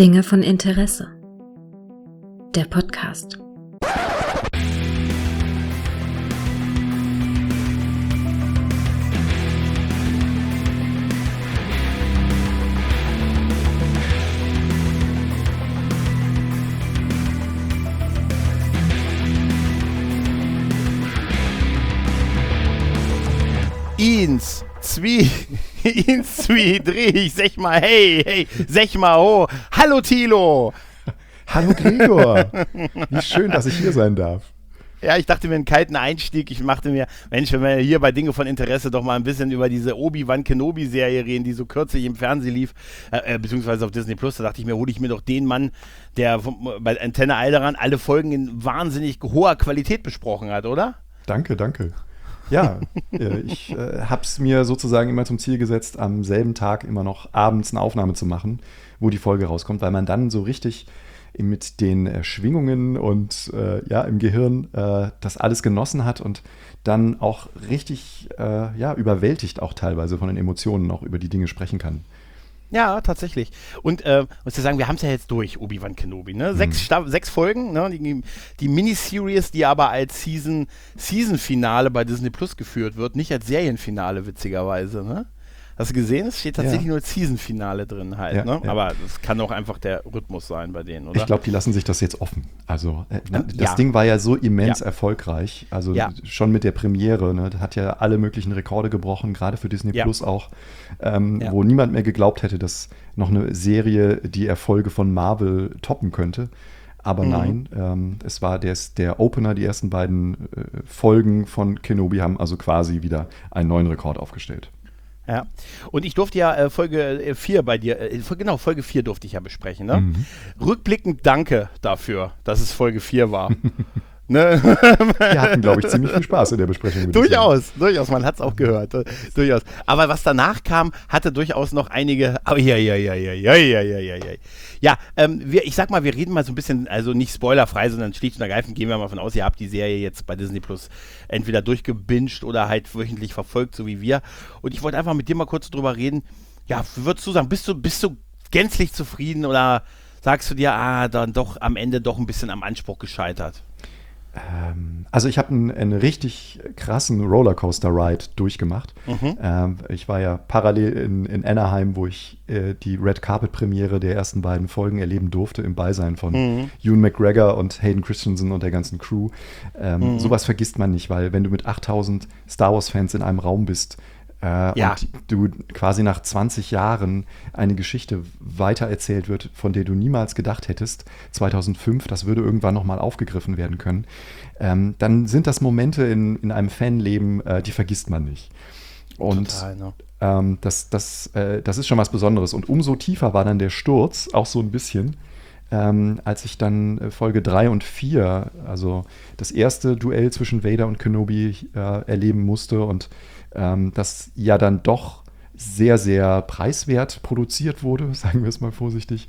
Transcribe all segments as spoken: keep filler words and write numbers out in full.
Dinge von Interesse. Der Podcast. Eins, zwei, eins, zwei, drei, ich sag mal hey, hey, sag mal ho, hallo Thilo. Hallo Gregor, wie schön, dass ich hier sein darf. Ja, ich dachte mir einen kalten Einstieg, ich machte mir, Mensch, wenn wir hier bei Dinge von Interesse doch mal ein bisschen über diese Obi-Wan Kenobi-Serie reden, die so kürzlich im Fernsehen lief, äh, beziehungsweise auf Disney Plus, da dachte ich mir, hole ich mir doch den Mann, der vom, bei Antenne Alderan alle Folgen in wahnsinnig hoher Qualität besprochen hat, oder? Danke, danke. Ja, ich äh, habe es mir sozusagen immer zum Ziel gesetzt, am selben Tag immer noch abends eine Aufnahme zu machen, wo die Folge rauskommt, weil man dann so richtig mit den äh, Schwingungen und äh, ja im Gehirn äh, das alles genossen hat und dann auch richtig äh, ja, überwältigt auch teilweise von den Emotionen noch über die Dinge sprechen kann. Ja, tatsächlich. Und äh, muss ich sagen, wir haben es ja jetzt durch, Obi-Wan Kenobi. Ne? Sechs, mhm. Sta- sechs Folgen, ne? die, die Miniseries, die aber als Season, Season-Finale bei Disney Plus geführt wird, nicht als Serienfinale, witzigerweise. Ne? Hast du gesehen? Es steht tatsächlich ja. nur als Season-Finale drin halt. Ja, ne? ja. Aber das kann auch einfach der Rhythmus sein bei denen, oder? Ich glaube, die lassen sich das jetzt offen. Also äh, das ja. Ding war ja so immens ja. erfolgreich. Also ja. schon mit der Premiere. Ne? Das hat ja alle möglichen Rekorde gebrochen, gerade für Disney ja. Plus auch. Ähm, ja. Wo niemand mehr geglaubt hätte, dass noch eine Serie die Erfolge von Marvel toppen könnte. Aber mhm. nein, ähm, es war der, der Opener, die ersten beiden äh, Folgen von Kenobi haben also quasi wieder einen neuen Rekord aufgestellt. Ja, und ich durfte ja äh, Folge vier bei dir, äh, genau, Folge vier durfte ich ja besprechen. Ne? Mhm. Rückblickend danke dafür, dass es Folge vier war. Ne? Wir hatten, glaube ich, ziemlich viel Spaß in der Besprechung. Durchaus, durchaus, man hat es auch gehört. Äh, durchaus. Aber was danach kam, hatte durchaus noch einige. Oh, ja, ja, ja, ja, ja, ja, ja, ja, ja. Ja, ähm, wir, ich sag mal, wir reden mal so ein bisschen, also nicht spoilerfrei, sondern schlicht und ergreifend gehen wir mal von aus, ihr habt die Serie jetzt bei Disney Plus entweder durchgebinged oder halt wöchentlich verfolgt, so wie wir. Und ich wollte einfach mit dir mal kurz drüber reden. Ja, würdest du sagen, bist du, bist du gänzlich zufrieden oder sagst du dir, ah, dann doch am Ende doch ein bisschen am Anspruch gescheitert? Also ich habe einen, einen richtig krassen Rollercoaster-Ride durchgemacht. Mhm. Ähm, ich war ja parallel in, in Anaheim, wo ich äh, die Red Carpet-Premiere der ersten beiden Folgen erleben durfte, im Beisein von mhm. Ewan McGregor und Hayden Christensen und der ganzen Crew. Ähm, mhm. Sowas vergisst man nicht, weil wenn du mit achttausend Star Wars-Fans in einem Raum bist, Äh, ja. und du quasi nach zwanzig Jahren eine Geschichte weitererzählt wird, von der du niemals gedacht hättest, zweitausendfünf, das würde irgendwann nochmal aufgegriffen werden können, ähm, dann sind das Momente in, in einem Fanleben, äh, die vergisst man nicht. Und Total, ne? ähm, das, das, äh, das ist schon was Besonderes. Und umso tiefer war dann der Sturz, auch so ein bisschen, ähm, als ich dann Folge drei und vier, also das erste Duell zwischen Vader und Kenobi äh, erleben musste und Ähm, das ja dann doch sehr, sehr preiswert produziert wurde, sagen wir es mal vorsichtig.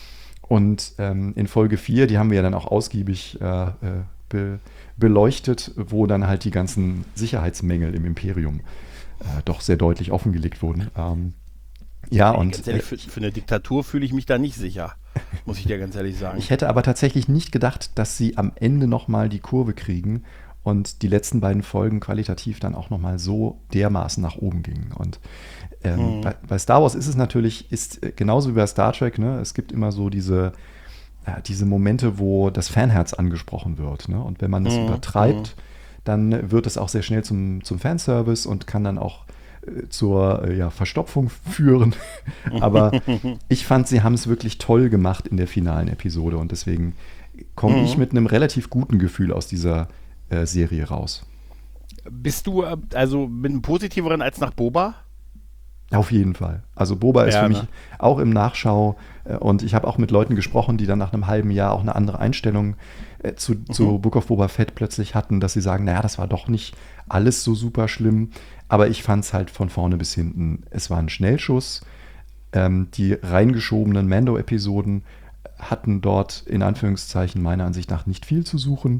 Und ähm, in Folge vier, die haben wir ja dann auch ausgiebig äh, be- beleuchtet, wo dann halt die ganzen Sicherheitsmängel im Imperium äh, doch sehr deutlich offengelegt wurden. Ähm, ja, hey, und ehrlich, für, für eine Diktatur fühle ich mich da nicht sicher, muss ich dir ganz ehrlich sagen. Ich hätte aber tatsächlich nicht gedacht, dass sie am Ende nochmal die Kurve kriegen und die letzten beiden Folgen qualitativ dann auch nochmal so dermaßen nach oben gingen. Und ähm, mhm. bei, bei Star Wars ist es natürlich, ist äh, genauso wie bei Star Trek, ne? Es gibt immer so diese, äh, diese Momente, wo das Fanherz angesprochen wird. Ne? Und wenn man das mhm. übertreibt, dann wird es auch sehr schnell zum, zum Fanservice und kann dann auch äh, zur äh, ja, Verstopfung führen. Aber ich fand, sie haben es wirklich toll gemacht in der finalen Episode und deswegen komme mhm. ich mit einem relativ guten Gefühl aus dieser Serie raus. Bist du also mit einem positiveren als nach Boba? Auf jeden Fall. Also Boba ist ja, für mich ne? auch im Nachschau und ich habe auch mit Leuten gesprochen, die dann nach einem halben Jahr auch eine andere Einstellung zu, mhm. zu Book of Boba Fett plötzlich hatten, dass sie sagen, naja, das war doch nicht alles so super schlimm, aber ich fand es halt von vorne bis hinten, es war ein Schnellschuss. Ähm, die reingeschobenen Mando-Episoden hatten dort in Anführungszeichen meiner Ansicht nach nicht viel zu suchen.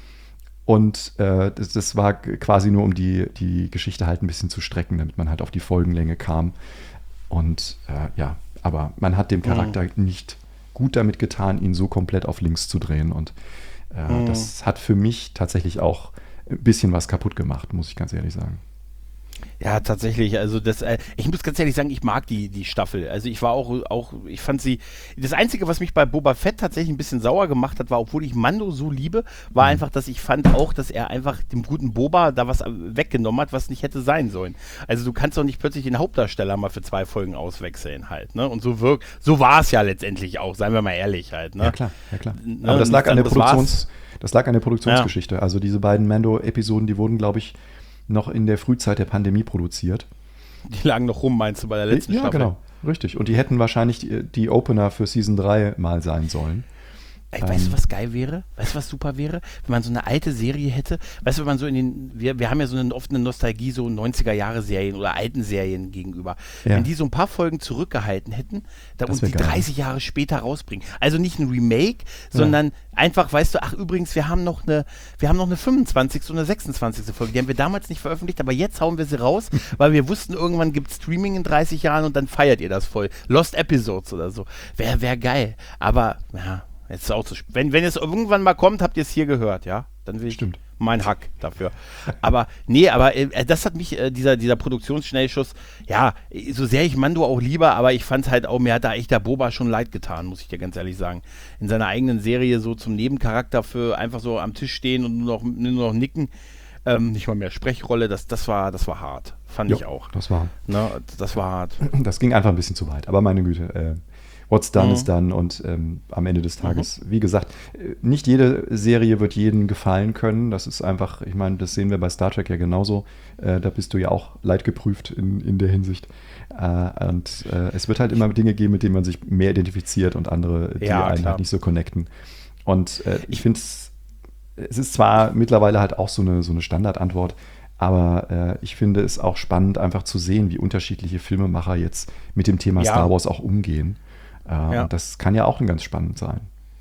Und äh, das, das war quasi nur, um die, die Geschichte halt ein bisschen zu strecken, damit man halt auf die Folgenlänge kam. Und äh, ja, aber man hat dem Charakter mhm. nicht gut damit getan, ihn so komplett auf links zu drehen. Und äh, mhm. das hat für mich tatsächlich auch ein bisschen was kaputt gemacht, muss ich ganz ehrlich sagen. Ja, tatsächlich, also das, äh, ich muss ganz ehrlich sagen, ich mag die, die Staffel, also ich war auch, auch, ich fand sie, das Einzige, was mich bei Boba Fett tatsächlich ein bisschen sauer gemacht hat, war, obwohl ich Mando so liebe, war mhm. einfach, dass ich fand auch, dass er einfach dem guten Boba da was weggenommen hat, was nicht hätte sein sollen. Also du kannst doch nicht plötzlich den Hauptdarsteller mal für zwei Folgen auswechseln halt, ne, und so wirkt, so war es ja letztendlich auch, seien wir mal ehrlich halt, ne. Ja klar, ja klar. Ne? Aber das lag an der Produktions, das lag an der Produktionsgeschichte, ja. Also diese beiden Mando-Episoden, die wurden, glaube ich, noch in der Frühzeit der Pandemie produziert. Die lagen noch rum, meinst du, bei der letzten ja, Staffel? Ja, genau, richtig. Und die hätten wahrscheinlich die, die Opener für Season drei mal sein sollen. Ey, weißt du, was geil wäre? Weißt du, was super wäre? Wenn man so eine alte Serie hätte, weißt du, wenn man so in den, wir, wir haben ja so eine, oft eine Nostalgie, so neunziger-Jahre-Serien oder alten Serien gegenüber. Ja. Wenn die so ein paar Folgen zurückgehalten hätten da und die geil. dreißig Jahre später rausbringen. Also nicht ein Remake, sondern ja. einfach, weißt du, ach übrigens, wir haben noch eine, wir haben noch eine fünfundzwanzigste und eine sechsundzwanzigste Folge. Die haben wir damals nicht veröffentlicht, aber jetzt hauen wir sie raus, weil wir wussten, irgendwann gibt es Streaming in dreißig Jahren und dann feiert ihr das voll. Lost Episodes oder so. Wäre wär geil. Aber, ja, jetzt ist auch zu spät. Wenn, wenn es irgendwann mal kommt, habt ihr es hier gehört, ja? Dann will ich Stimmt. mein Hack dafür. Aber, nee, aber äh, das hat mich, äh, dieser, dieser Produktionsschnellschuss, ja, so sehr ich Mando auch lieber, aber ich fand halt auch, mir hat da echt der Boba schon leid getan, muss ich dir ganz ehrlich sagen. In seiner eigenen Serie so zum Nebencharakter für einfach so am Tisch stehen und nur noch, nur noch nicken, ähm, nicht mal mehr Sprechrolle, das, das, war, das war hart. Fand jo, ich auch. Das war. Ne, das war hart. Das ging einfach ein bisschen zu weit, aber meine Güte, äh, what's done Mhm. is done und ähm, am Ende des Tages, mhm. wie gesagt, nicht jede Serie wird jedem gefallen können. Das ist einfach, ich meine, das sehen wir bei Star Trek ja genauso. Äh, da bist du ja auch leidgeprüft in, in der Hinsicht. Äh, und äh, es wird halt immer Dinge geben, mit denen man sich mehr identifiziert und andere, die Ja, einen klar. halt nicht so connecten. Und äh, ich finde es, es ist zwar mittlerweile halt auch so eine, so eine Standardantwort, aber äh, ich finde es auch spannend, einfach zu sehen, wie unterschiedliche Filmemacher jetzt mit dem Thema Ja. Star Wars auch umgehen. Äh, Ja. Und das kann ja auch ganz spannend sein.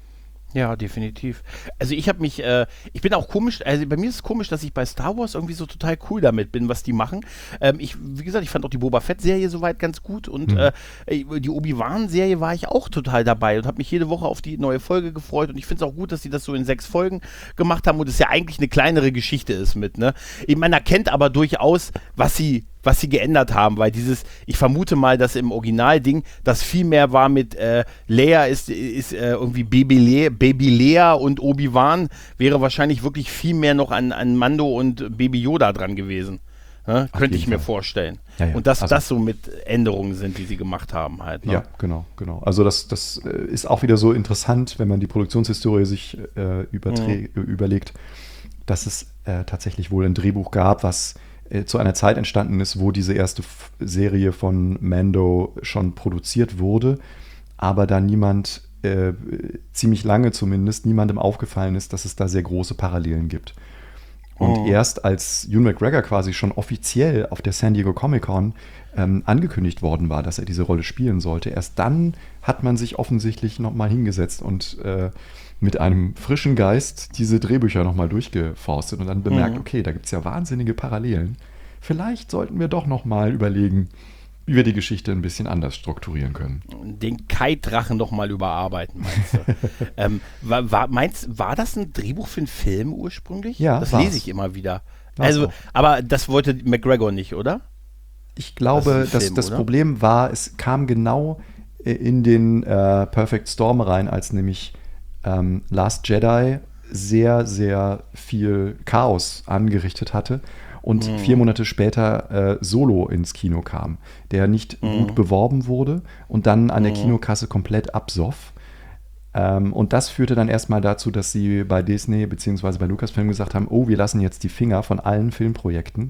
Ja, definitiv. Also ich habe mich, äh, ich bin auch komisch, also bei mir ist es komisch, dass ich bei Star Wars irgendwie so total cool damit bin, was die machen. Ähm, ich, wie gesagt, ich fand auch die Boba Fett-Serie soweit ganz gut und Mhm. äh, die Obi-Wan-Serie war ich auch total dabei und habe mich jede Woche auf die neue Folge gefreut und ich finde es auch gut, dass sie das so in sechs Folgen gemacht haben und es ja eigentlich eine kleinere Geschichte ist mit, ne? Man erkennt aber durchaus, was sie was sie geändert haben, weil dieses, ich vermute mal, dass im Originalding das viel mehr war mit äh, Leia ist, ist äh, irgendwie Baby Leia, Baby Leia und Obi-Wan wäre wahrscheinlich wirklich viel mehr noch an, an Mando und Baby Yoda dran gewesen. Ja, könnte ich mir Fall. vorstellen. Ja, ja. Und dass Also- das so mit Änderungen sind, die sie gemacht haben halt. Ne? Ja, genau, genau. Also das, das äh, ist auch wieder so interessant, wenn man die Produktionshistorie sich äh, überträ- äh, überlegt, dass es äh, tatsächlich wohl ein Drehbuch gab, was äh, zu einer Zeit entstanden ist, wo diese erste F- Serie von Mando schon produziert wurde, aber da niemand, äh, ziemlich lange zumindest, niemandem aufgefallen ist, dass es da sehr große Parallelen gibt. Und Oh. erst als Ewan McGregor quasi schon offiziell auf der San Diego Comic-Con ähm, angekündigt worden war, dass er diese Rolle spielen sollte, erst dann hat man sich offensichtlich nochmal hingesetzt und äh, mit einem frischen Geist diese Drehbücher nochmal durchgeforstet und dann bemerkt, Mhm. okay, da gibt es ja wahnsinnige Parallelen. Vielleicht sollten wir doch nochmal überlegen, wie wir die Geschichte ein bisschen anders strukturieren können. Den Kai-Drachen noch mal überarbeiten, meinst du? ähm, war, war, meinst, war das ein Drehbuch für einen Film ursprünglich? Ja, das war's. lese ich immer wieder. War's Also, auch. aber das wollte McGregor nicht, oder? Ich glaube, Das ist ein dass Film, das oder? Problem war, es kam genau äh, in den äh, Perfect Storm rein, als nämlich ähm, Last Jedi sehr, sehr viel Chaos angerichtet hatte und Mhm. vier Monate später äh, Solo ins Kino kam, der nicht Mhm. gut beworben wurde und dann an der Mhm. Kinokasse komplett absoff. Ähm, und das führte dann erstmal dazu, dass sie bei Disney bzw. bei Lucasfilm gesagt haben, oh, wir lassen jetzt die Finger von allen Filmprojekten.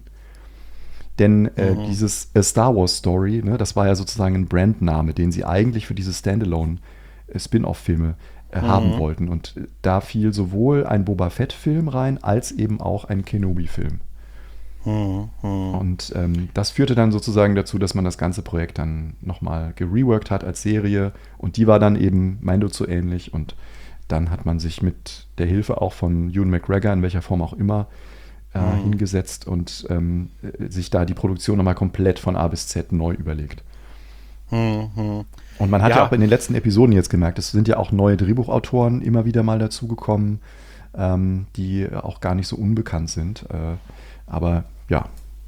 Denn äh, Mhm. dieses A Star Wars Story, ne, das war ja sozusagen ein Brandname, den sie eigentlich für diese Standalone-Spin-off-Filme äh, Mhm. haben wollten. Und äh, da fiel sowohl ein Boba Fett-Film rein, als eben auch ein Kenobi-Film. Mhm. Mhm. Und ähm, das führte dann sozusagen dazu, dass man das ganze Projekt dann nochmal gereworkt hat als Serie. Und die war dann eben Mando zu ähnlich. Und dann hat man sich mit der Hilfe auch von Ewan McGregor, in welcher Form auch immer, äh, Mhm. hingesetzt und ähm, äh, sich da die Produktion nochmal komplett von A bis Z neu überlegt. Hm, hm. Und man hat ja. Ja. auch in den letzten Episoden jetzt gemerkt, es sind ja auch neue Drehbuchautoren immer wieder mal dazugekommen, ähm, die auch gar nicht so unbekannt sind. Äh, aber ja.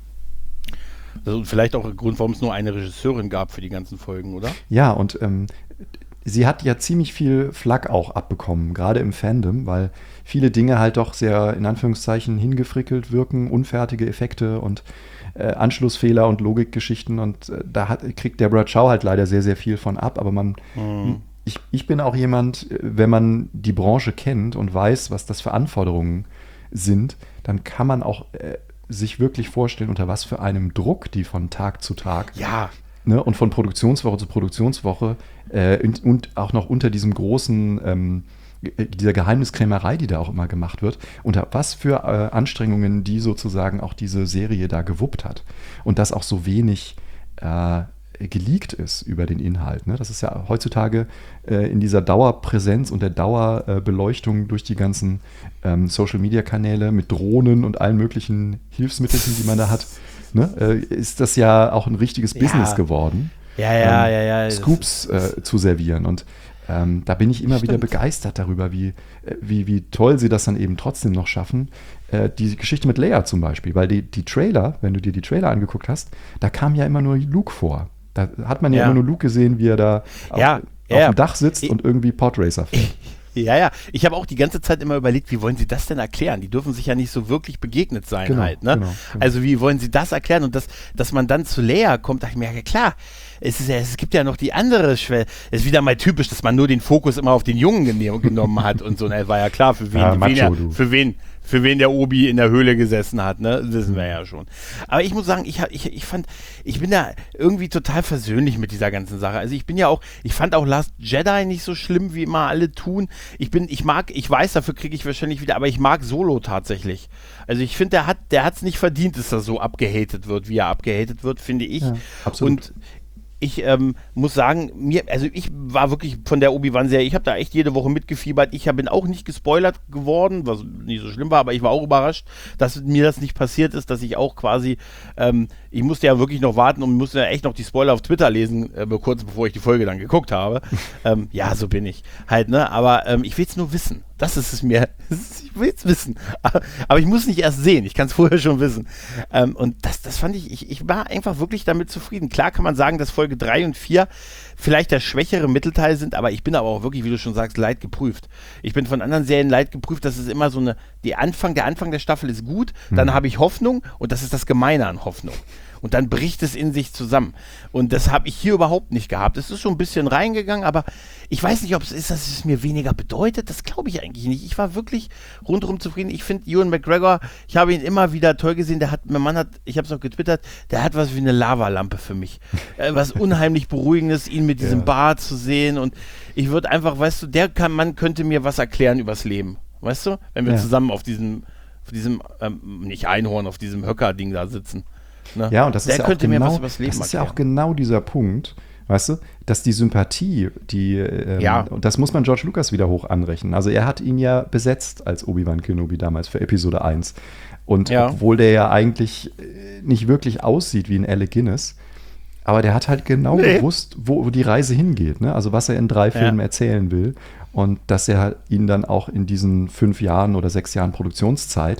Also vielleicht auch ein Grund, warum es nur eine Regisseurin gab für die ganzen Folgen, oder? Ja, und ähm, sie hat ja ziemlich viel Flack auch abbekommen, gerade im Fandom, weil viele Dinge halt doch sehr, in Anführungszeichen, hingefrickelt wirken, unfertige Effekte und äh, Anschlussfehler und Logikgeschichten. Und äh, da hat, kriegt Deborah Chow halt leider sehr, sehr viel von ab. Aber man, Mhm. ich, ich bin auch jemand, wenn man die Branche kennt und weiß, was das für Anforderungen sind, dann kann man auch äh, sich wirklich vorstellen, unter was für einem Druck die von Tag zu Tag, Ja, ne, und von Produktionswoche zu Produktionswoche äh, und, und auch noch unter diesem großen, ähm, dieser Geheimniskrämerei, die da auch immer gemacht wird, unter was für äh, Anstrengungen die sozusagen auch diese Serie da gewuppt hat. Und dass auch so wenig äh, geleakt ist über den Inhalt. Ne? Das ist ja heutzutage äh, in dieser Dauerpräsenz und der Dauerbeleuchtung durch die ganzen ähm, Social-Media-Kanäle mit Drohnen und allen möglichen Hilfsmitteln, die man da hat, ne? äh, ist das ja auch ein richtiges Ja. Business geworden, ja, ja, ähm, ja, ja. Scoops äh, zu servieren. Und ähm, da bin ich immer wieder Stimmt. begeistert darüber, wie, äh, wie, wie toll sie das dann eben trotzdem noch schaffen. Äh, die Geschichte mit Leia zum Beispiel, weil die, die Trailer, wenn du dir die Trailer angeguckt hast, da kam ja immer nur Luke vor. Da hat man ja, Ja. immer nur Luke gesehen, wie er da auf, Ja, auf ja. dem Dach sitzt Ich- und irgendwie Podracer fährt. Ja, ja. Ich habe auch die ganze Zeit immer überlegt, wie wollen Sie das denn erklären? Die dürfen sich ja nicht so wirklich begegnet sein Genau, halt, ne? genau, genau. Also wie wollen Sie das erklären? Und das, dass man dann zu Leia kommt, dachte ich mir, ja klar, es, ist ja, es gibt ja noch die andere Schwelle. Es ist wieder mal typisch, dass man nur den Fokus immer auf den Jungen gene- genommen hat und so. Ne? War ja klar, für wen, Ja, wen Macho, er, du. für wen, für wen der Obi in der Höhle gesessen hat, ne? Wissen wir ja schon. Aber ich muss sagen, ich, hab- ich, ich fand, ich bin da irgendwie total versöhnlich mit dieser ganzen Sache. Also ich bin ja auch, ich fand auch Last Jedi nicht so schlimm, wie immer alle tun. Ich bin, ich mag, ich weiß, dafür kriege ich wahrscheinlich wieder, aber ich mag Solo tatsächlich. Also ich finde, der hat, der hat es nicht verdient, dass er so abgehatet wird, wie er abgehatet wird, finde ich. Ja, absolut. Und ich ähm, muss sagen, mir, also ich war wirklich von der Obi-Wan-Serie, ich habe da echt jede Woche mitgefiebert. Ich hab, bin auch nicht gespoilert geworden, was nicht so schlimm war, aber ich war auch überrascht, dass mir das nicht passiert ist, dass ich auch quasi, ähm, ich musste ja wirklich noch warten und musste ja echt noch die Spoiler auf Twitter lesen, äh, kurz bevor ich die Folge dann geguckt habe. ähm, ja, so bin ich halt, ne? Aber ähm, ich will es nur wissen. Das ist es mir. Ich will es wissen. Aber, aber ich muss nicht erst sehen. Ich kann es vorher schon wissen. Ähm, und das, das fand ich, ich, ich war einfach wirklich damit zufrieden. Klar kann man sagen, dass Folge drei und vier vielleicht der schwächere Mittelteil sind, aber ich bin aber auch wirklich, wie du schon sagst, leidgeprüft. Ich bin von anderen Serien leidgeprüft, dass es immer so eine, die Anfang, der Anfang der Staffel ist gut, dann habe ich Hoffnung und das ist das Gemeine an Hoffnung. Und dann bricht es in sich zusammen. Und das habe ich hier überhaupt nicht gehabt. Es ist schon ein bisschen reingegangen, aber ich weiß nicht, ob es ist, dass es mir weniger bedeutet. Das glaube ich eigentlich nicht. Ich war wirklich rundherum zufrieden. Ich finde Ewan McGregor, ich habe ihn immer wieder toll gesehen. Der hat, mein Mann hat, ich habe es noch getwittert, der hat was wie eine Lavalampe für mich. Äh, was unheimlich Beruhigendes, ihn mit diesem Ja. Bart zu sehen. Und ich würde einfach, weißt du, der kann, Mann könnte mir was erklären übers Leben. Weißt du? Wenn wir Ja. zusammen auf diesem, auf diesem, ähm, nicht Einhorn, auf diesem Höcker-Ding da sitzen. Ne? Ja, und das Der ist ja auch könnte mir genau, was übers Leben das ist ja erklären. auch genau dieser Punkt, weißt du, dass die Sympathie, die, ähm, Ja. und das muss man George Lucas wieder hoch anrechnen. Also er hat ihn ja besetzt als Obi-Wan Kenobi damals für Episode eins. Und Ja. obwohl der ja eigentlich äh, nicht wirklich aussieht wie ein Alec Guinness, aber der hat halt genau Nee. gewusst, wo, wo die Reise hingeht, ne? Also was er in drei Filmen erzählen will. Und dass er halt ihn dann auch in diesen fünf Jahren oder sechs Jahren Produktionszeit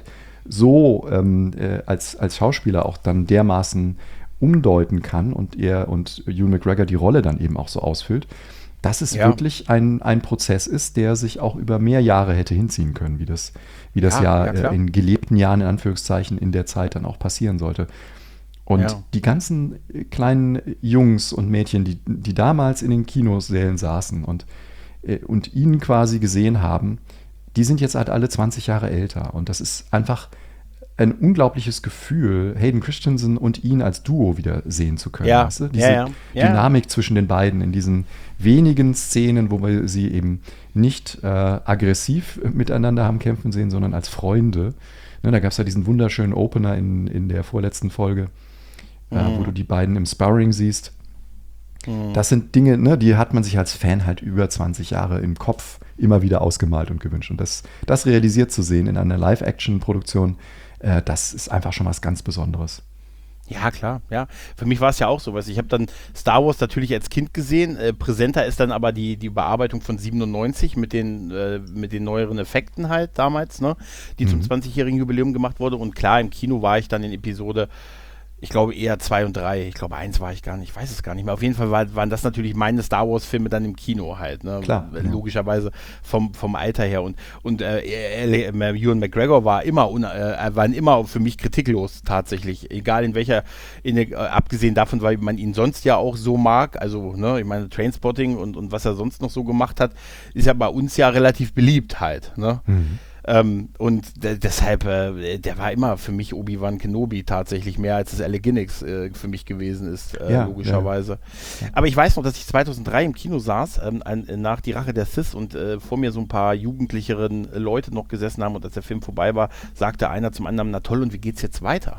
so ähm, äh, als, als Schauspieler auch dann dermaßen umdeuten kann und er und Ewan McGregor die Rolle dann eben auch so ausfüllt, dass es Ja. wirklich ein, ein Prozess ist, der sich auch über mehr Jahre hätte hinziehen können, wie das, wie das Ja, ja, ja, klar. äh, in gelebten Jahren in Anführungszeichen in der Zeit dann auch passieren sollte. Und Ja. die ganzen äh, kleinen Jungs und Mädchen, die, die damals in den Kinosälen saßen und, äh, und ihn quasi gesehen haben, die sind jetzt halt alle zwanzig Jahre älter. Und das ist einfach ein unglaubliches Gefühl, Hayden Christensen und ihn als Duo wieder sehen zu können. Ja, Weißt du? ja, Diese ja. Ja. Dynamik zwischen den beiden in diesen wenigen Szenen, wo wir sie eben nicht äh, aggressiv miteinander haben kämpfen sehen, sondern als Freunde. Ne, da gab es ja diesen wunderschönen Opener in, in der vorletzten Folge, äh, wo du die beiden im Sparring siehst. Das sind Dinge, ne, die hat man sich als Fan halt über zwanzig Jahre im Kopf immer wieder ausgemalt und gewünscht. Und das, das realisiert zu sehen in einer Live-Action-Produktion, äh, das ist einfach schon was ganz Besonderes. Ja, klar, ja. Für mich war es ja auch so, weißt du, ich habe dann Star Wars natürlich als Kind gesehen, äh, präsenter ist dann aber die, die Überarbeitung von siebenundneunzig mit den, äh, mit den neueren Effekten halt damals, ne, die mhm. zum zwanzigjährigen Jubiläum gemacht wurde und klar, im Kino war ich dann in Episode, ich glaube eher zwei und drei, ich glaube eins war ich gar nicht, ich weiß es gar nicht mehr. Auf jeden Fall war, waren das natürlich meine Star Wars Filme dann im Kino halt, ne? Klar, logischerweise vom, vom Alter her und, und äh, Ewan McGregor war immer, un, äh, waren immer für mich kritiklos tatsächlich, egal in welcher, in der, äh, abgesehen davon, weil man ihn sonst ja auch so mag, also ne, ich meine Trainspotting und, und was er sonst noch so gemacht hat, ist ja bei uns ja relativ beliebt halt, ne? Mhm. Ähm, und de- deshalb, äh, der war immer für mich Obi-Wan Kenobi tatsächlich mehr als das Alec Guinness äh, für mich gewesen ist, äh, ja, logischerweise. Ja. Aber ich weiß noch, dass ich zweitausenddrei im Kino saß, ähm, ein, nach Die Rache der Sith und äh, vor mir so ein paar jugendlicheren Leute noch gesessen haben und als der Film vorbei war, sagte einer zum anderen, na toll, und wie geht's jetzt weiter?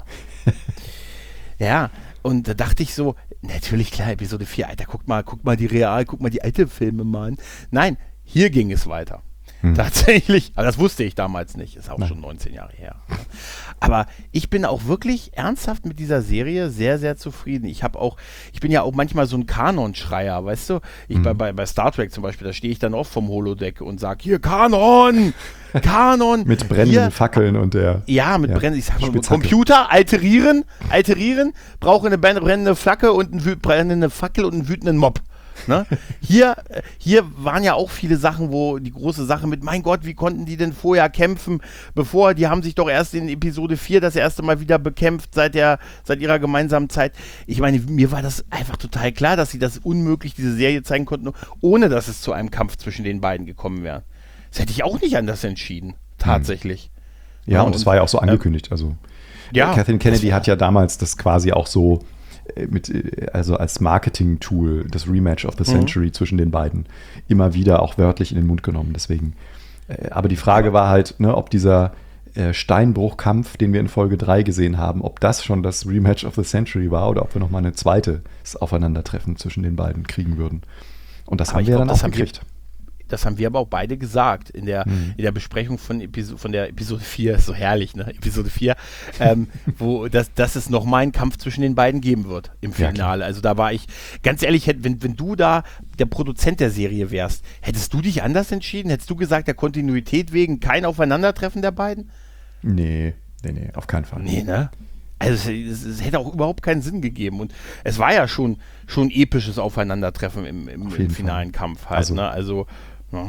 Ja, und da dachte ich so, natürlich klar, Episode vier, Alter, guck mal, guck mal die Real, guck mal die alte Filme mal an. Nein, hier ging es weiter. Hm. Tatsächlich, aber das wusste ich damals nicht, ist auch Nein. schon neunzehn Jahre her. Aber ich bin auch wirklich ernsthaft mit dieser Serie sehr, sehr zufrieden. Ich habe auch, ich bin ja auch manchmal so ein Kanon-Schreier, weißt du? Ich, hm. bei, bei, bei Star Trek zum Beispiel, da stehe ich dann oft vom Holodeck und sage, hier, Kanon! Kanon! Mit brennenden hier. Fackeln und der... Ja, mit ja. brennenden, ich sag mal, Computer, alterieren, alterieren, brauche eine brennende Flagge und eine brennende Fackel und einen wütenden Mob. Ne? Hier, hier waren ja auch viele Sachen, wo die große Sache mit, mein Gott, wie konnten die denn vorher kämpfen, bevor, die haben sich doch erst in Episode vier das erste Mal wieder bekämpft, seit, der, seit ihrer gemeinsamen Zeit. Ich meine, mir war das einfach total klar, dass sie das unmöglich, diese Serie zeigen konnten, ohne dass es zu einem Kampf zwischen den beiden gekommen wäre. Das hätte ich auch nicht anders entschieden, tatsächlich. Ja, ja und es war ja auch so angekündigt, also ja, Kathleen Kennedy hat ja damals das quasi auch so mit, also als Marketing-Tool das Rematch of the Century mhm. zwischen den beiden immer wieder auch wörtlich in den Mund genommen. Deswegen, äh, aber die Frage war halt, ne, ob dieser äh, Steinbruchkampf, den wir in Folge drei gesehen haben, ob das schon das Rematch of the Century war oder ob wir nochmal ein zweites Aufeinandertreffen zwischen den beiden kriegen würden. Und das aber haben wir glaub, dann auch gekriegt. Das haben wir aber auch beide gesagt in der, mhm. in der Besprechung von, Episo- von der Episode vier, ist so herrlich, ne? Episode vier, ähm, wo das, dass es nochmal einen Kampf zwischen den beiden geben wird im Finale. Ja, also da war ich, ganz ehrlich, wenn, wenn du da der Produzent der Serie wärst, hättest du dich anders entschieden? Hättest du gesagt, der Kontinuität wegen kein Aufeinandertreffen der beiden? Nee, nee, nee, auf keinen Fall. Nee, ne? Also es, es hätte auch überhaupt keinen Sinn gegeben und es war ja schon schon episches Aufeinandertreffen im, im, im finalen Fall. Kampf halt, also, ne? Also ja.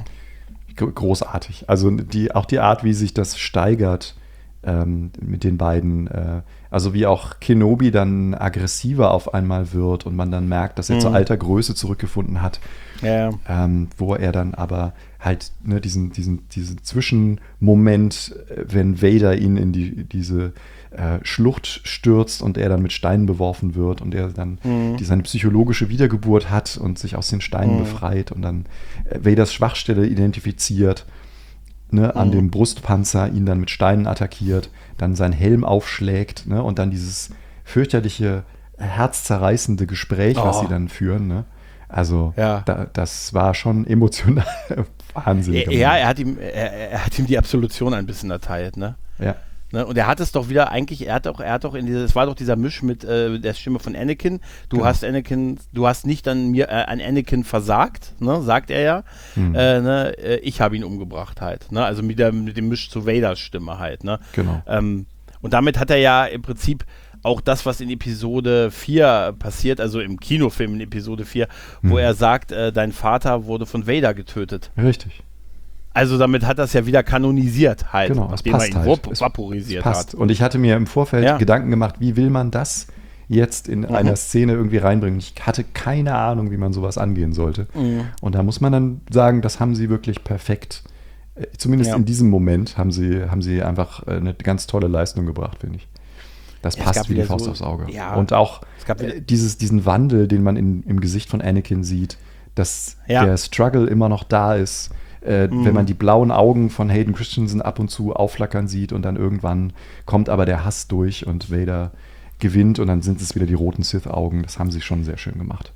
Großartig. Also die, auch die Art, wie sich das steigert ähm, mit den beiden, äh, also wie auch Kenobi dann aggressiver auf einmal wird und man dann merkt, dass er mhm. zu alter Größe zurückgefunden hat, ja. ähm, wo er dann aber halt ne, diesen, diesen, diesen Zwischenmoment, wenn Vader ihn in die, diese äh, Schlucht stürzt und er dann mit Steinen beworfen wird und er dann mhm. die, seine psychologische Wiedergeburt hat und sich aus den Steinen mhm. befreit und dann äh, Vaders Schwachstelle identifiziert, ne, an mhm. dem Brustpanzer ihn dann mit Steinen attackiert, dann seinen Helm aufschlägt, ne, und dann dieses fürchterliche, herzzerreißende Gespräch, oh. was sie dann führen, ne? Also ja. da, das war schon emotional wahnsinnig. Ja, er hat ihm, er, er hat ihm die Absolution ein bisschen erteilt, ne? Ja. Ne? Und er hat es doch wieder eigentlich, er hat doch, er hat doch in dieses, es war doch dieser Misch mit äh, der Stimme von Anakin. Du genau. hast Anakin, du hast nicht an mir, äh, an Anakin versagt, ne? Sagt er ja. Mhm. Äh, ne? Ich habe ihn umgebracht halt, ne? Also mit, der, mit dem Misch zu Vaders Stimme halt, ne? Genau. Ähm, und damit hat er ja im Prinzip auch das, was in Episode vier passiert, also im Kinofilm in Episode vier, mhm. wo er sagt, äh, dein Vater wurde von Vader getötet. Richtig. Also damit hat das ja wieder kanonisiert halt, genau, nachdem er ihn halt. vap- vaporisiert es passt. hat. Und ich hatte mir im Vorfeld ja. Gedanken gemacht, wie will man das jetzt in mhm. einer Szene irgendwie reinbringen. Ich hatte keine Ahnung, wie man sowas angehen sollte. Mhm. Und da muss man dann sagen, das haben sie wirklich perfekt, äh, zumindest ja. in diesem Moment haben sie, haben sie einfach äh, eine ganz tolle Leistung gebracht, finde ich. Das ja, passt wie die Faust so, aufs Auge. Ja, und auch äh, dieses, diesen Wandel, den man in, im Gesicht von Anakin sieht, dass ja. der Struggle immer noch da ist, äh, mhm. wenn man die blauen Augen von Hayden Christensen ab und zu aufflackern sieht und dann irgendwann kommt aber der Hass durch und Vader gewinnt und dann sind es wieder die roten Sith-Augen. Das haben sie schon sehr schön gemacht.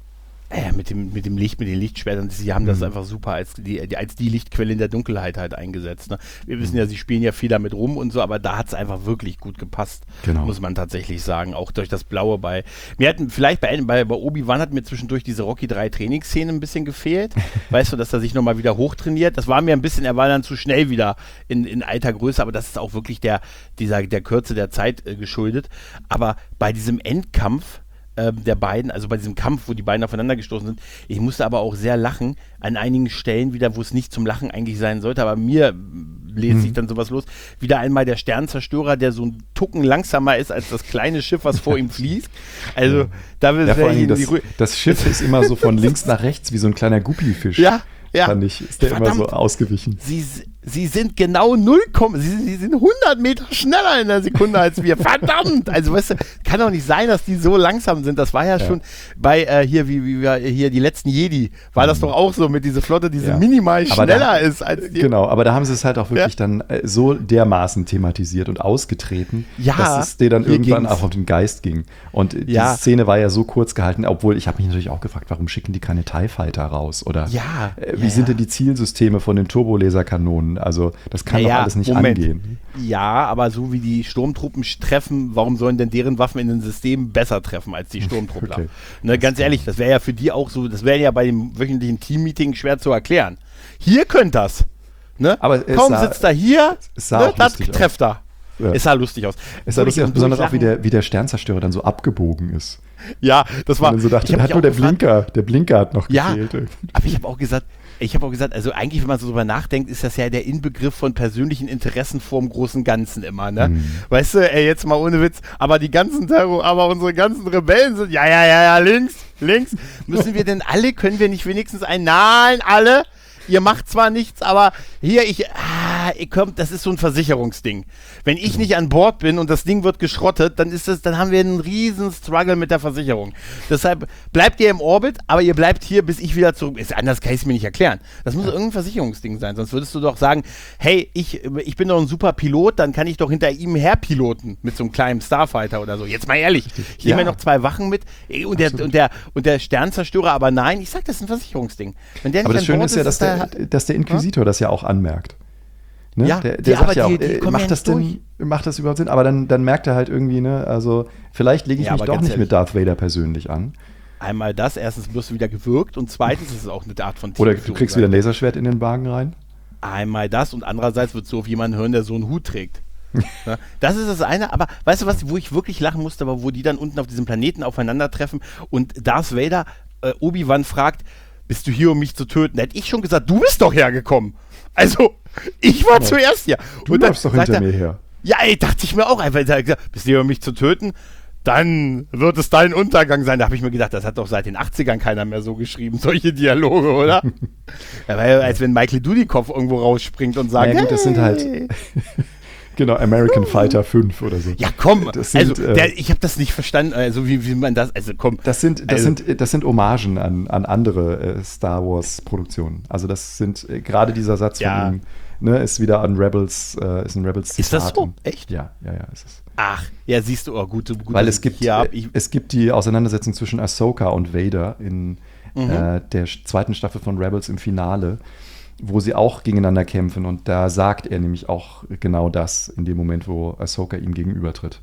Äh, mit dem, mit dem Licht, mit den Lichtschwertern, sie haben das Mhm. einfach super als die, die, als die Lichtquelle in der Dunkelheit halt eingesetzt. Ne? Wir wissen ja, sie spielen ja viel damit rum und so, aber da hat es einfach wirklich gut gepasst, Genau. muss man tatsächlich sagen. Auch durch das Blaue bei. Mir hatten vielleicht bei, bei, bei Obi-Wan hat mir zwischendurch diese Rocky drei Trainingsszene ein bisschen gefehlt. Weißt du, dass er sich nochmal wieder hochtrainiert. Das war mir ein bisschen, er war dann zu schnell wieder in, in alter Größe, aber das ist auch wirklich der, dieser, der Kürze der Zeit äh, geschuldet. Aber bei diesem Endkampf der beiden, also bei diesem Kampf, wo die beiden aufeinander gestoßen sind. Ich musste aber auch sehr lachen, an einigen Stellen wieder, wo es nicht zum Lachen eigentlich sein sollte, aber mir lese Mhm. ich dann sowas los. Wieder einmal der Sternzerstörer, der so ein Tucken langsamer ist als das kleine Schiff, was vor ihm fließt. Also, da will Ja, vor ich allem in das, die Rü- das Schiff ist immer so von links nach rechts wie so ein kleiner Guppifisch. Ja, ja. Fand ich, ist der Verdammt. immer so ausgewichen. Sie, sie sind genau null, sie, sie sind hundert Meter schneller in der Sekunde als wir. Verdammt! Also, weißt du, kann doch nicht sein, dass die so langsam sind. Das war ja, Ja. schon bei äh, hier, wie, wie wir hier die letzten Jedi, war das doch auch so mit dieser Flotte, die so Ja. minimal Aber schneller da- ist als die. Genau, aber da haben sie es halt auch wirklich Ja. dann äh, so dermaßen thematisiert und ausgetreten, Ja, dass es dir dann hier irgendwann ging's. auch auf den Geist ging. Und äh, Ja. diese Szene war ja so kurz gehalten, obwohl ich habe mich natürlich auch gefragt, warum schicken die keine TIE Fighter raus? Oder Ja, äh, wie ja, sind ja. denn die Zielsysteme von den Turbolaserkanonen? Also das kann doch Naja, alles nicht Moment. angehen. Ja, aber so wie die Sturmtruppen treffen, warum sollen denn deren Waffen in den Systemen besser treffen als die Sturmtruppler? Okay. Ne, ganz ehrlich, das wäre ja für die auch so, das wäre ja bei dem wöchentlichen Team-Meeting schwer zu erklären. Hier könnt das. Ne? Aber es Kaum sah- sitzt er hier, es sah ne, auch das lustig aus. trefft er. Ja. Es sah lustig aus. Es sah Obwohl lustig ich aus, besonders auch, wie durchlachen- der, wie der Sternzerstörer dann so abgebogen ist. Ja, das war. Und dann so dachte, ich hab hat mich nur auch der gefragt- Blinker, der Blinker hat noch Ja, gefehlt. aber ich habe auch gesagt, ich habe auch gesagt, also eigentlich, wenn man so drüber nachdenkt, ist das ja der Inbegriff von persönlichen Interessen vorm großen Ganzen immer, ne? Mhm. Weißt du, ey, jetzt mal ohne Witz, aber die ganzen Terror, aber unsere ganzen Rebellen sind, ja, ja, ja, ja, links, links. Müssen wir denn alle, können wir nicht wenigstens ein, nein, alle? Ihr macht zwar nichts, aber hier, ich, ah, ihr kommt, das ist so ein Versicherungsding. Wenn ich nicht an Bord bin und das Ding wird geschrottet, dann ist das, dann haben wir einen riesen Struggle mit der Versicherung. Deshalb bleibt ihr im Orbit, aber ihr bleibt hier, bis ich wieder zurück bin. Anders kann ich es mir nicht erklären. Das muss irgendein Versicherungsding sein, sonst würdest du doch sagen, hey, ich, ich bin doch ein super Pilot, dann kann ich doch hinter ihm herpiloten mit so einem kleinen Starfighter oder so. Jetzt mal ehrlich, ich nehme Ja. ja noch zwei Wachen mit ey, und der, und, der, und der Sternzerstörer, aber nein, ich sag, das ist ein Versicherungsding. Wenn der nicht Aber das an Schöne Bord ist ja, dass da der, hat- dass der Inquisitor das ja auch anmerkt. Ne? Ja, der die- der sagt aber ja die- auch, die äh, kommen ja macht das nicht denn, macht das überhaupt Sinn? Aber dann, dann merkt er halt irgendwie, ne, also vielleicht lege ich Ja, mich aber doch ganz nicht ehrlich. mit Darth Vader persönlich an. Einmal das, erstens wirst du wieder gewürgt und zweitens ist es auch eine Art von Oder du Teamführung kriegst sein. wieder ein Laserschwert in den Wagen rein. Einmal das und andererseits würdest du auf jemanden hören, der so einen Hut trägt. Ja, das ist das eine, aber weißt du was, wo ich wirklich lachen musste, aber wo die dann unten auf diesem Planeten aufeinandertreffen und Darth Vader äh, Obi-Wan fragt, bist du hier, um mich zu töten? Da hätte ich schon gesagt, du bist doch hergekommen. Also, ich war Ja. zuerst hier. Du Und dann läufst doch sagt hinter er, mir her. Ja, ey, dachte ich mir auch einfach. Er hat gesagt, bist du hier, um mich zu töten? Dann wird es dein Untergang sein. Da habe ich mir gedacht, das hat doch seit den achtzigern keiner mehr so geschrieben, solche Dialoge, oder? Ja, weil, als wenn Michael Dudikoff irgendwo rausspringt und sagt, Naja, gut, das sind halt- hey. Genau, American Fighter fünf oder so. Ja, komm, Das sind, also äh, der, ich habe das nicht verstanden, also wie, wie man das, also komm. Das sind, das Also- sind, das sind Hommagen an, an andere äh, Star Wars-Produktionen. Also das sind äh, gerade dieser Satz Ja. von ihm, ne, ist wieder an Rebels, äh, ist ein Rebels Ist das Zitat so? und- Echt? Ja, ja, ja, ist es. Ach, ja, siehst du, oh, gut, gut Weil dass es ich gibt, hier hab, äh, ich, es gibt die Auseinandersetzung zwischen Ahsoka und Vader in Mhm. äh, der sch- zweiten Staffel von Rebels im Finale, wo sie auch gegeneinander kämpfen und da sagt er nämlich auch genau das in dem Moment, wo Ahsoka ihm gegenübertritt.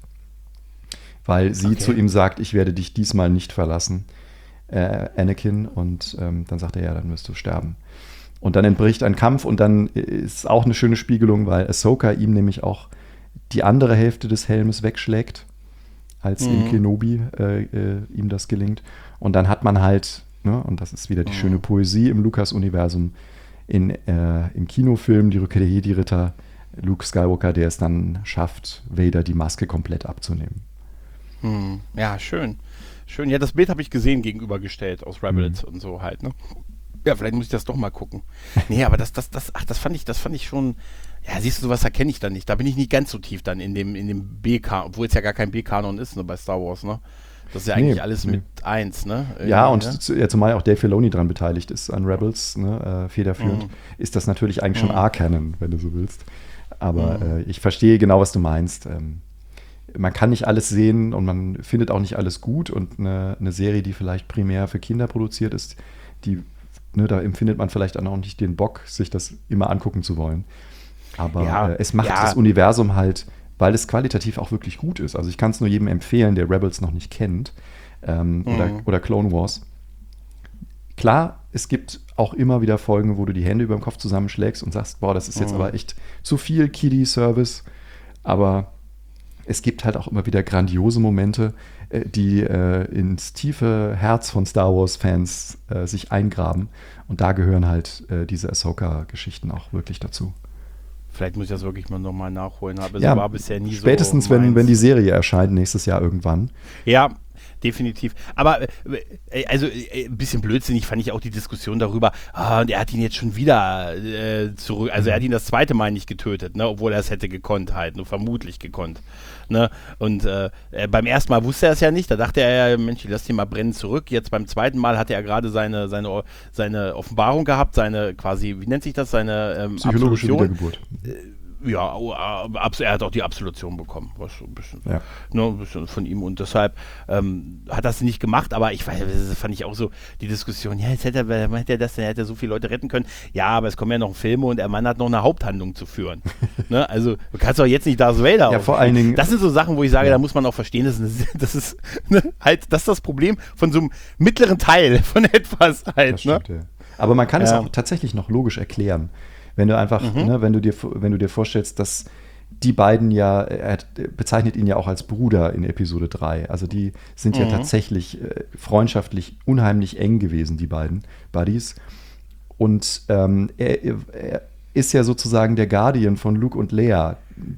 Weil sie Okay. zu ihm sagt, ich werde dich diesmal nicht verlassen, äh, Anakin, und ähm, dann sagt er, ja, dann wirst du sterben. Und dann entbricht ein Kampf und dann ist auch eine schöne Spiegelung, weil Ahsoka ihm nämlich auch die andere Hälfte des Helmes wegschlägt, als Mhm. in Kenobi äh, äh, ihm das gelingt. Und dann hat man halt, ne, und das ist wieder die Mhm. schöne Poesie im Lucas-Universum, in, äh, im Kinofilm Die Rückkehr der Jedi-Ritter, Luke Skywalker, der es dann schafft, Vader die Maske komplett abzunehmen. hm, ja, schön. Schön, ja, das Bild habe ich gesehen, gegenübergestellt aus Rebels und so halt, ne? Ja, vielleicht muss ich das doch mal gucken. Nee, aber das, das, das, ach, das fand ich, das fand ich schon, ja, siehst du, sowas erkenne ich dann nicht. Da bin ich nicht ganz so tief dann in dem, in dem B-Kanon, obwohl es ja gar kein B-Kanon ist, ne, bei Star Wars, ne? Das ist ja eigentlich Nee, alles nee. mit eins, ne? Ja, Irgendwie, und ne? zu, ja, zumal auch Dave Filoni dran beteiligt ist an Rebels, ne, äh, federführend, Mhm. ist das natürlich eigentlich schon Mhm. A-Canon, wenn du so willst. Aber Mhm. äh, ich verstehe genau, was du meinst. Ähm, man kann nicht alles sehen und man findet auch nicht alles gut und eine, eine Serie, die vielleicht primär für Kinder produziert ist, die, ne, da empfindet man vielleicht dann auch nicht den Bock, sich das immer angucken zu wollen. Aber Ja, äh, es macht ja. das Universum halt, weil es qualitativ auch wirklich gut ist. Also ich kann es nur jedem empfehlen, der Rebels noch nicht kennt ähm, Mhm. oder, oder Clone Wars. Klar, es gibt auch immer wieder Folgen, wo du die Hände über dem Kopf zusammenschlägst und sagst, boah, das ist jetzt Mhm. aber echt zu viel Kiddie-Service. Aber es gibt halt auch immer wieder grandiose Momente, äh, die äh, ins tiefe Herz von Star Wars-Fans äh, sich eingraben. Und da gehören halt äh, diese Ahsoka-Geschichten auch wirklich dazu. Vielleicht muss ich das wirklich mal nochmal nachholen, aber Ja, es war bisher nie spätestens, so wenn, meins. wenn die Serie erscheint, nächstes Jahr irgendwann. Ja, definitiv. Aber äh, also äh, ein bisschen blödsinnig fand ich auch die Diskussion darüber, ah, und er hat ihn jetzt schon wieder äh, zurück, also er hat ihn das zweite Mal nicht getötet, ne, obwohl er es hätte gekonnt halt, nur vermutlich gekonnt. Ne? Und äh, beim ersten Mal wusste er es ja nicht, da dachte er ja, Mensch, ich lass den mal brennen zurück. Jetzt beim zweiten Mal hatte er gerade seine, seine, seine Offenbarung gehabt, seine quasi, wie nennt sich das, seine ähm, Psychologische Absolution. Wiedergeburt. Ja, abs- er hat auch die Absolution bekommen, was so ein bisschen, Ja. ne, ein bisschen von ihm und deshalb ähm, hat das nicht gemacht, aber ich weiß, das fand ich auch so, die Diskussion, ja, jetzt hätte er, wer hätte er das denn, er hätte so viele Leute retten können, ja, aber es kommen ja noch Filme und der Mann hat noch eine Haupthandlung zu führen, ne, also du kannst doch jetzt nicht Darth Vader Ja, vor allen Dingen. Das sind so Sachen, wo ich sage, Ja. da muss man auch verstehen, das ist, eine, das ist ne, halt, das ist das Problem von so einem mittleren Teil von etwas halt, Das ne? stimmt, ja. Aber man kann es Ja. auch tatsächlich noch logisch erklären. Wenn du einfach, Mhm. ne, wenn du dir, wenn du dir vorstellst, dass die beiden ja, er hat- bezeichnet ihn ja auch als Bruder in Episode drei. Also die sind ja Mhm. tatsächlich äh, freundschaftlich unheimlich eng gewesen, die beiden Buddies. Und ähm, er, er ist ja sozusagen der Guardian von Luke und Leia,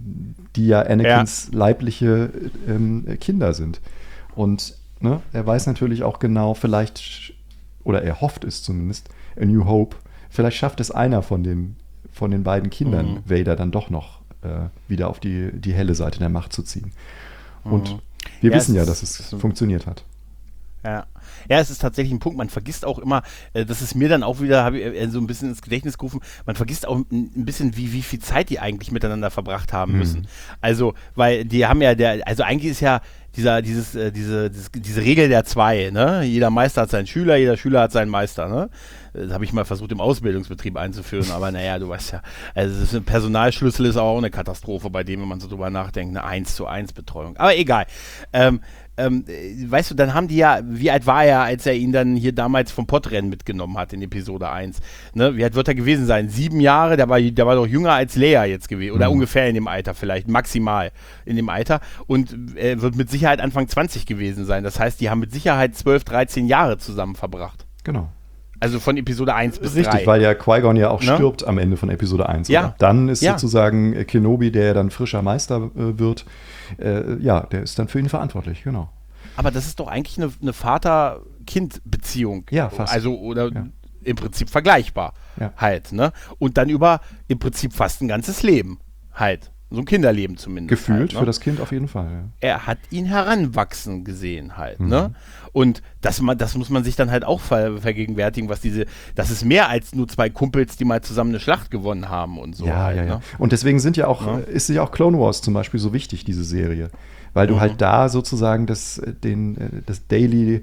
die ja Anakins leibliche ähm, Kinder sind. Und ne, er weiß natürlich auch genau, vielleicht, sch- oder er hofft es zumindest, A New Hope, vielleicht schafft es einer von den, von den beiden Kindern, Mhm. Vader, dann doch noch äh, wieder auf die, die helle Seite der Macht zu ziehen. Und Mhm. wir Ja, wissen es ja, ist- dass es es ist- funktioniert hat. Ja. Ja, es ist tatsächlich ein Punkt, man vergisst auch immer, äh, das ist mir dann auch wieder, habe ich äh, so ein bisschen ins Gedächtnis gerufen, man vergisst auch ein, ein bisschen, wie, wie viel Zeit die eigentlich miteinander verbracht haben Mhm. müssen. Also, weil die haben ja, der, also eigentlich ist ja dieser, dieses, äh, diese, dieses, diese Regel der zwei, ne? Jeder Meister hat seinen Schüler, jeder Schüler hat seinen Meister, ne? Das habe ich mal versucht im Ausbildungsbetrieb einzuführen, aber naja, du weißt ja, also das ist ein Personalschlüssel ist auch eine Katastrophe bei dem, wenn man so drüber nachdenkt, eine eins zu eins Betreuung. Aber egal. Ähm, ähm, äh, weißt du, dann haben die ja, wie alt war er, als er ihn dann hier damals vom Pottrennen mitgenommen hat in Episode eins? Ne? Wie alt wird er gewesen sein? Sieben Jahre? Der war, der war doch jünger als Leia jetzt gewesen. Oder Mhm. ungefähr in dem Alter vielleicht, maximal in dem Alter. Und er wird mit Sicherheit Anfang zwanzig gewesen sein. Das heißt, die haben mit Sicherheit zwölf, dreizehn Jahre zusammen verbracht. Genau. Also von Episode eins bis Richtig, drei. weil ja Qui-Gon ja auch Ne? stirbt am Ende von Episode eins. Ja. Oder? Dann ist Ja. sozusagen äh, Kenobi, der dann frischer Meister äh, wird, äh, ja, der ist dann für ihn verantwortlich, genau. Aber das ist doch eigentlich eine, eine Vater-Kind-Beziehung. Ja, fast. Also, oder Ja. im Prinzip vergleichbar Ja. halt, ne? Und dann über im Prinzip fast ein ganzes Leben halt. So ein Kinderleben zumindest. Gefühlt halt, ne? für das Kind auf jeden Fall. Ja. Er hat ihn heranwachsen gesehen halt, Mhm. ne? Und das, man, das muss man sich dann halt auch ver, vergegenwärtigen, was diese, das ist mehr als nur zwei Kumpels, die mal zusammen eine Schlacht gewonnen haben und so. Ja, halt, ja, ja. Ne? Und deswegen sind ja auch, Ja. ist ja auch Clone Wars zum Beispiel so wichtig, diese Serie. Weil du Mhm. halt da sozusagen das, den, äh, das Daily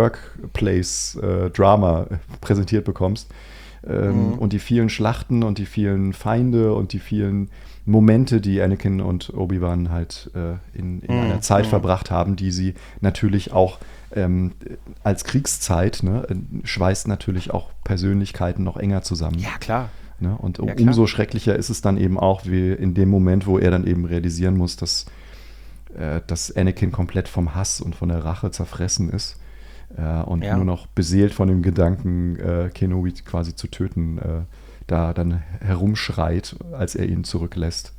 Workplace äh, Drama äh, präsentiert bekommst. Ähm, Mhm. Und die vielen Schlachten und die vielen Feinde und die vielen Momente, die Anakin und Obi-Wan halt äh, in, in Mhm. einer Zeit Mhm. verbracht haben, die sie natürlich auch ähm, als Kriegszeit, ne, äh, schweißt natürlich auch Persönlichkeiten noch enger zusammen. Ja, klar. Ne? Und Ja, klar. umso schrecklicher ist es dann eben auch, wie in dem Moment, wo er dann eben realisieren muss, dass, äh, dass Anakin komplett vom Hass und von der Rache zerfressen ist äh, und Ja. nur noch beseelt von dem Gedanken, äh, Kenobi quasi zu töten, äh, da dann herumschreit, als er ihn zurücklässt.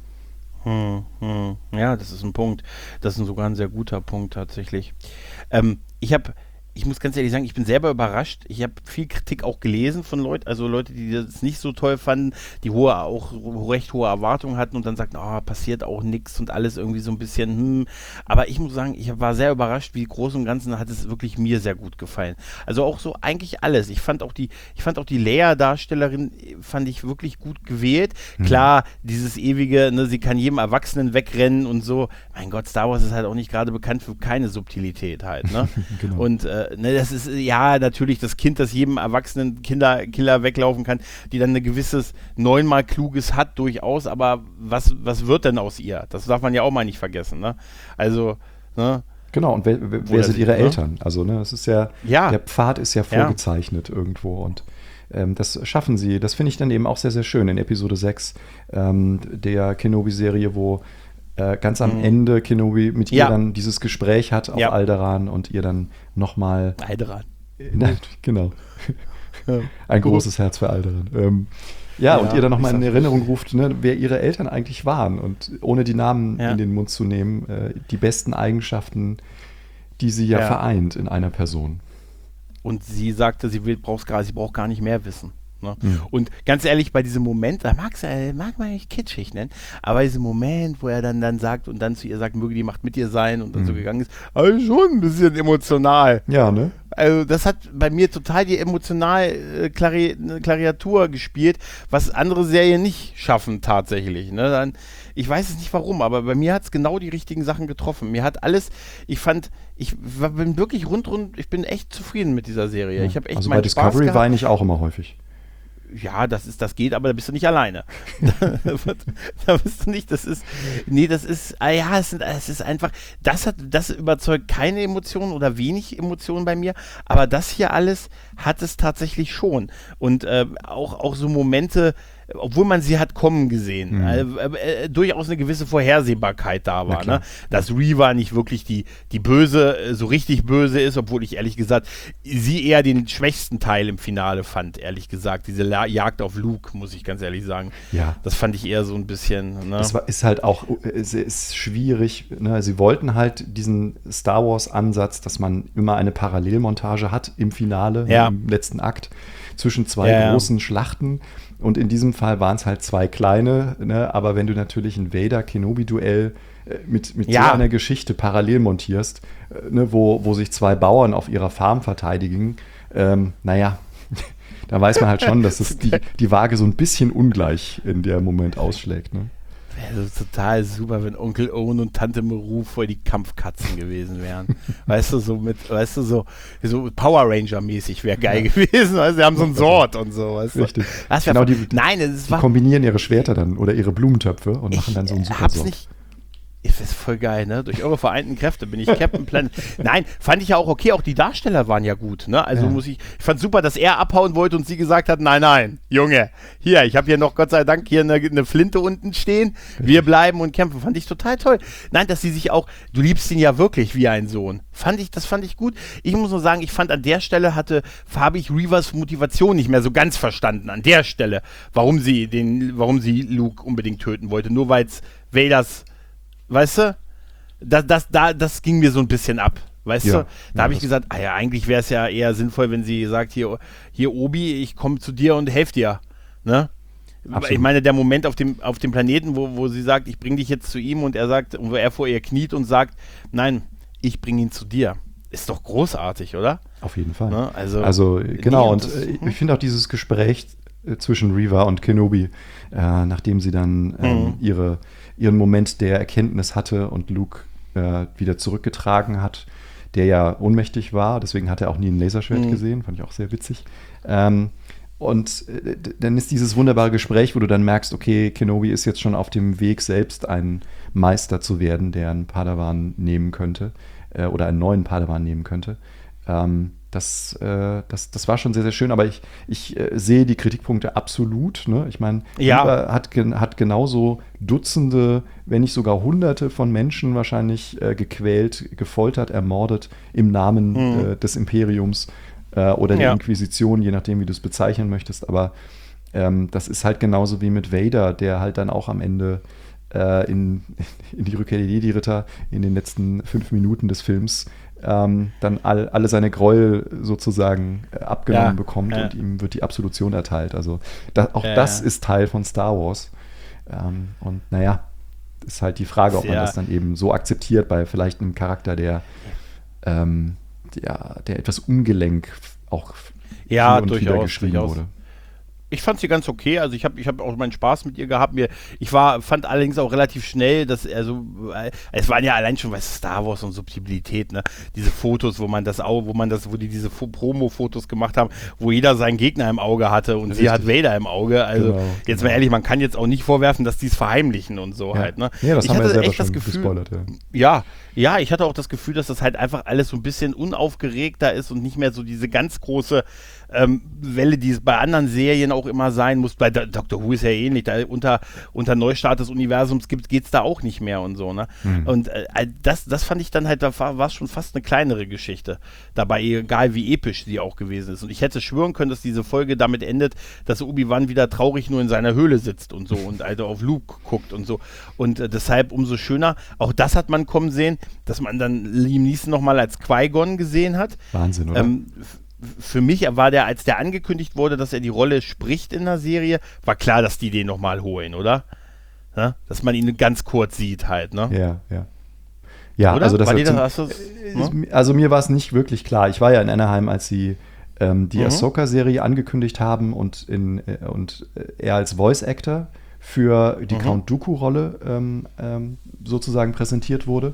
Hm, hm. Ja, das ist ein Punkt. Das ist sogar ein sehr guter Punkt tatsächlich. Ähm, ich habe ich muss ganz ehrlich sagen, ich bin selber überrascht. Ich habe viel Kritik auch gelesen von Leuten, also Leute, die das nicht so toll fanden, die hohe, auch recht hohe Erwartungen hatten und dann sagten, oh, passiert auch nichts und alles irgendwie so ein bisschen, hm. Aber ich muss sagen, ich war sehr überrascht, wie groß und Ganzen hat es wirklich mir sehr gut gefallen. Also auch so eigentlich alles. Ich fand auch die, ich fand auch die Leia-Darstellerin, fand ich wirklich gut gewählt. Mhm. Klar, dieses ewige, ne, sie kann jedem Erwachsenen wegrennen und so. Mein Gott, Star Wars ist halt auch nicht gerade bekannt für keine Subtilität halt, ne? Genau. Und äh, ne, das ist ja natürlich das Kind, das jedem erwachsenen Kinder, Killer weglaufen kann, die dann ein gewisses neunmal Kluges hat, durchaus, aber was, was wird denn aus ihr? Das darf man ja auch mal nicht vergessen, ne? Also, ne? Genau, und wer, wer, wer sind ihre ne? Eltern? Also, ne, es ist ja, ja, der Pfad ist ja vorgezeichnet ja. irgendwo und ähm, das schaffen sie. Das finde ich dann eben auch sehr, sehr schön in Episode sechs ähm, der Kenobi-Serie, wo Äh, ganz am mhm. Ende Kenobi mit ja. ihr dann dieses Gespräch hat auf ja. Alderaan und ihr dann nochmal Alderaan. Äh, genau. Ja. Ein großes Herz für Alderaan. Ähm, ja, ja, und ihr dann nochmal in Erinnerung ruft, ne, wer ihre Eltern eigentlich waren und ohne die Namen ja. in den Mund zu nehmen, äh, die besten Eigenschaften, die sie ja, ja vereint in einer Person. Und sie sagte, sie will, braucht gar, sie braucht gar nicht mehr wissen. Ne? Mhm. Und ganz ehrlich, bei diesem Moment, da mag's, äh, mag man nicht kitschig nennen, aber diesem Moment, wo er dann, dann sagt und dann zu ihr sagt, möge die Macht mit ihr sein und dann mhm. so gegangen ist, also schon ein bisschen emotional. Ja, ne? Also das hat bei mir total die emotional äh, Klari- Klariatur gespielt, was andere Serien nicht schaffen tatsächlich. Ne? Dann, ich weiß es nicht warum, aber bei mir hat es genau die richtigen Sachen getroffen. Mir hat alles, ich fand, ich war, bin wirklich rundrund, ich bin echt zufrieden mit dieser Serie. Ja. Ich habe echt also bei Discovery Spaß weine ich auch immer häufig. Ja, das ist, das geht, aber da bist du nicht alleine. Da bist du nicht, das ist, nee, das ist, ah ja, es, sind, es ist einfach, das hat, das überzeugt keine Emotionen oder wenig Emotionen bei mir, aber das hier alles hat es tatsächlich schon. Und äh, auch, auch so Momente, obwohl man sie hat kommen gesehen, mhm. äh, äh, durchaus eine gewisse Vorhersehbarkeit da war, ne? Dass Reva nicht wirklich die, die Böse, äh, so richtig böse ist, obwohl ich ehrlich gesagt sie eher den schwächsten Teil im Finale fand, ehrlich gesagt. Diese La- Jagd auf Luke, muss ich ganz ehrlich sagen. Ja. Das fand ich eher so ein bisschen, ne? Das war, ist halt auch, es ist schwierig, ne? Sie wollten halt diesen Star Wars-Ansatz, dass man immer eine Parallelmontage hat im Finale, ja. ne, im letzten Akt, zwischen zwei ja, großen ja. Schlachten. Und in diesem Fall waren es halt zwei kleine, ne? Aber wenn du natürlich ein Vader-Kenobi-Duell äh, mit, mit ja. so einer Geschichte parallel montierst, äh, ne? wo, wo sich zwei Bauern auf ihrer Farm verteidigen, ähm, naja, da weiß man halt schon, dass es die, die Waage so ein bisschen ungleich in der Moment ausschlägt. Ne? Wäre total super, wenn Onkel Owen und Tante Meru voll die Kampfkatzen gewesen wären. Weißt du, so mit, weißt du, so, so Power Ranger-mäßig wäre geil ja. gewesen. Weißt du, sie haben so ein Sword und so, weißt du. Richtig. Das genau, die, nein, es die war, kombinieren ihre Schwerter dann oder ihre Blumentöpfe und machen dann so einen super hab's Sword. Nicht, das ist voll geil, ne? Durch eure vereinten Kräfte bin ich Captain Planet. Nein, fand ich ja auch okay, auch die Darsteller waren ja gut, ne? Also ja. muss ich, ich fand super, dass er abhauen wollte und sie gesagt hat, nein, nein, Junge, hier, ich habe hier noch Gott sei Dank hier eine, eine Flinte unten stehen, wir bleiben und kämpfen, fand ich total toll. Nein, dass sie sich auch, du liebst ihn ja wirklich wie ein Sohn, fand ich, das fand ich gut. Ich muss nur sagen, ich fand an der Stelle hatte, habe ich Revas Motivation nicht mehr so ganz verstanden, an der Stelle, warum sie den, warum sie Luke unbedingt töten wollte, nur weil es Vaders, weißt du, das, das, da, das ging mir so ein bisschen ab, weißt ja, du? Da ja, habe ich gesagt, ah ja, eigentlich wäre es ja eher sinnvoll, wenn sie sagt, hier, hier Obi, ich komme zu dir und helfe dir, ne? Absolut. Ich meine, der Moment auf dem, auf dem Planeten, wo, wo sie sagt, ich bringe dich jetzt zu ihm und er sagt, und wo er vor ihr kniet und sagt, nein, ich bringe ihn zu dir. Ist doch großartig, oder? Auf jeden Fall. Ne? Also, also genau, und das, ich, ich finde auch dieses Gespräch zwischen Reva und Kenobi, äh, nachdem sie dann ähm, mhm. ihre ihren Moment der Erkenntnis hatte und Luke äh, wieder zurückgetragen hat, der ja ohnmächtig war, deswegen hat er auch nie ein Laserschwert mhm. gesehen, fand ich auch sehr witzig. Ähm, und äh, dann ist dieses wunderbare Gespräch, wo du dann merkst, okay, Kenobi ist jetzt schon auf dem Weg, selbst ein Meister zu werden, der einen Padawan nehmen könnte äh, oder einen neuen Padawan nehmen könnte. Ähm, Das, äh, das, das war schon sehr, sehr schön, aber ich, ich äh, sehe die Kritikpunkte absolut. Ne? Ich meine, ja. Reva hat, gen, hat genauso Dutzende, wenn nicht sogar Hunderte von Menschen wahrscheinlich äh, gequält, gefoltert, ermordet im Namen mhm. äh, des Imperiums äh, oder der ja. Inquisition, je nachdem, wie du es bezeichnen möchtest. Aber ähm, das ist halt genauso wie mit Vader, der halt dann auch am Ende äh, in, in die Rückkehr der Jedi-Ritter in den letzten fünf Minuten des Films ähm, dann all, alle seine Gräuel sozusagen äh, abgenommen Ja, bekommt ja. und ihm wird die Absolution erteilt. Also da, auch Ja, das ja. ist Teil von Star Wars. Ähm, und naja, ist halt die Frage, ob man Ja. das dann eben so akzeptiert bei vielleicht einem Charakter, der, ähm, der, der etwas ungelenk auch Ja, hin und wieder durchaus, geschrieben durchaus. wurde. Ich fand sie ganz okay, also ich habe ich hab auch meinen Spaß mit ihr gehabt. Mir, ich war, fand allerdings auch relativ schnell, dass, also, äh, es waren ja allein schon, weißt du, Star Wars und Subtilität, ne, diese Fotos, wo man das auch, wo man das, wo die diese Fo- Promo-Fotos gemacht haben, wo jeder seinen Gegner im Auge hatte und sie Richtig. hat Vader im Auge, also, Genau, jetzt genau. mal ehrlich, man kann jetzt auch nicht vorwerfen, dass die es verheimlichen und so Ja. halt, ne. Ja, das ich haben wir hatte selber echt das schon Gefühl, gespoilert. Ja. ja, ja, ich hatte auch das Gefühl, dass das halt einfach alles so ein bisschen unaufgeregter ist und nicht mehr so diese ganz große ähm, Welle, die es bei anderen Serien auch immer sein muss. Bei Do- Doctor Who ist ja ähnlich, da unter, unter Neustart des Universums gibt es da auch nicht mehr und so, ne? Mhm. Und äh, das, das fand ich dann halt, da war es schon fast eine kleinere Geschichte. Dabei, egal wie episch sie auch gewesen ist. Und ich hätte schwören können, dass diese Folge damit endet, dass Obi-Wan wieder traurig nur in seiner Höhle sitzt und so und also auf Luke guckt und so. Und äh, deshalb umso schöner, auch das hat man kommen sehen, dass man dann Liam Neeson nochmal als Qui-Gon gesehen hat. Wahnsinn, oder? Ähm, f- für mich war der, als der angekündigt wurde, dass er die Rolle spricht in der Serie, war klar, dass die den nochmal holen, oder? Ne? Dass man ihn ganz kurz sieht halt, ne? Ja, ja. Ja, Oder? also das War dir zum- das, hast du's, ne? Also mir war es nicht wirklich klar. Ich war ja in Anaheim, als sie ähm, die Mhm. Ahsoka-Serie angekündigt haben und, in, äh, und äh, er als Voice-Actor für die Mhm. Count Dooku-Rolle ähm, ähm, sozusagen präsentiert wurde.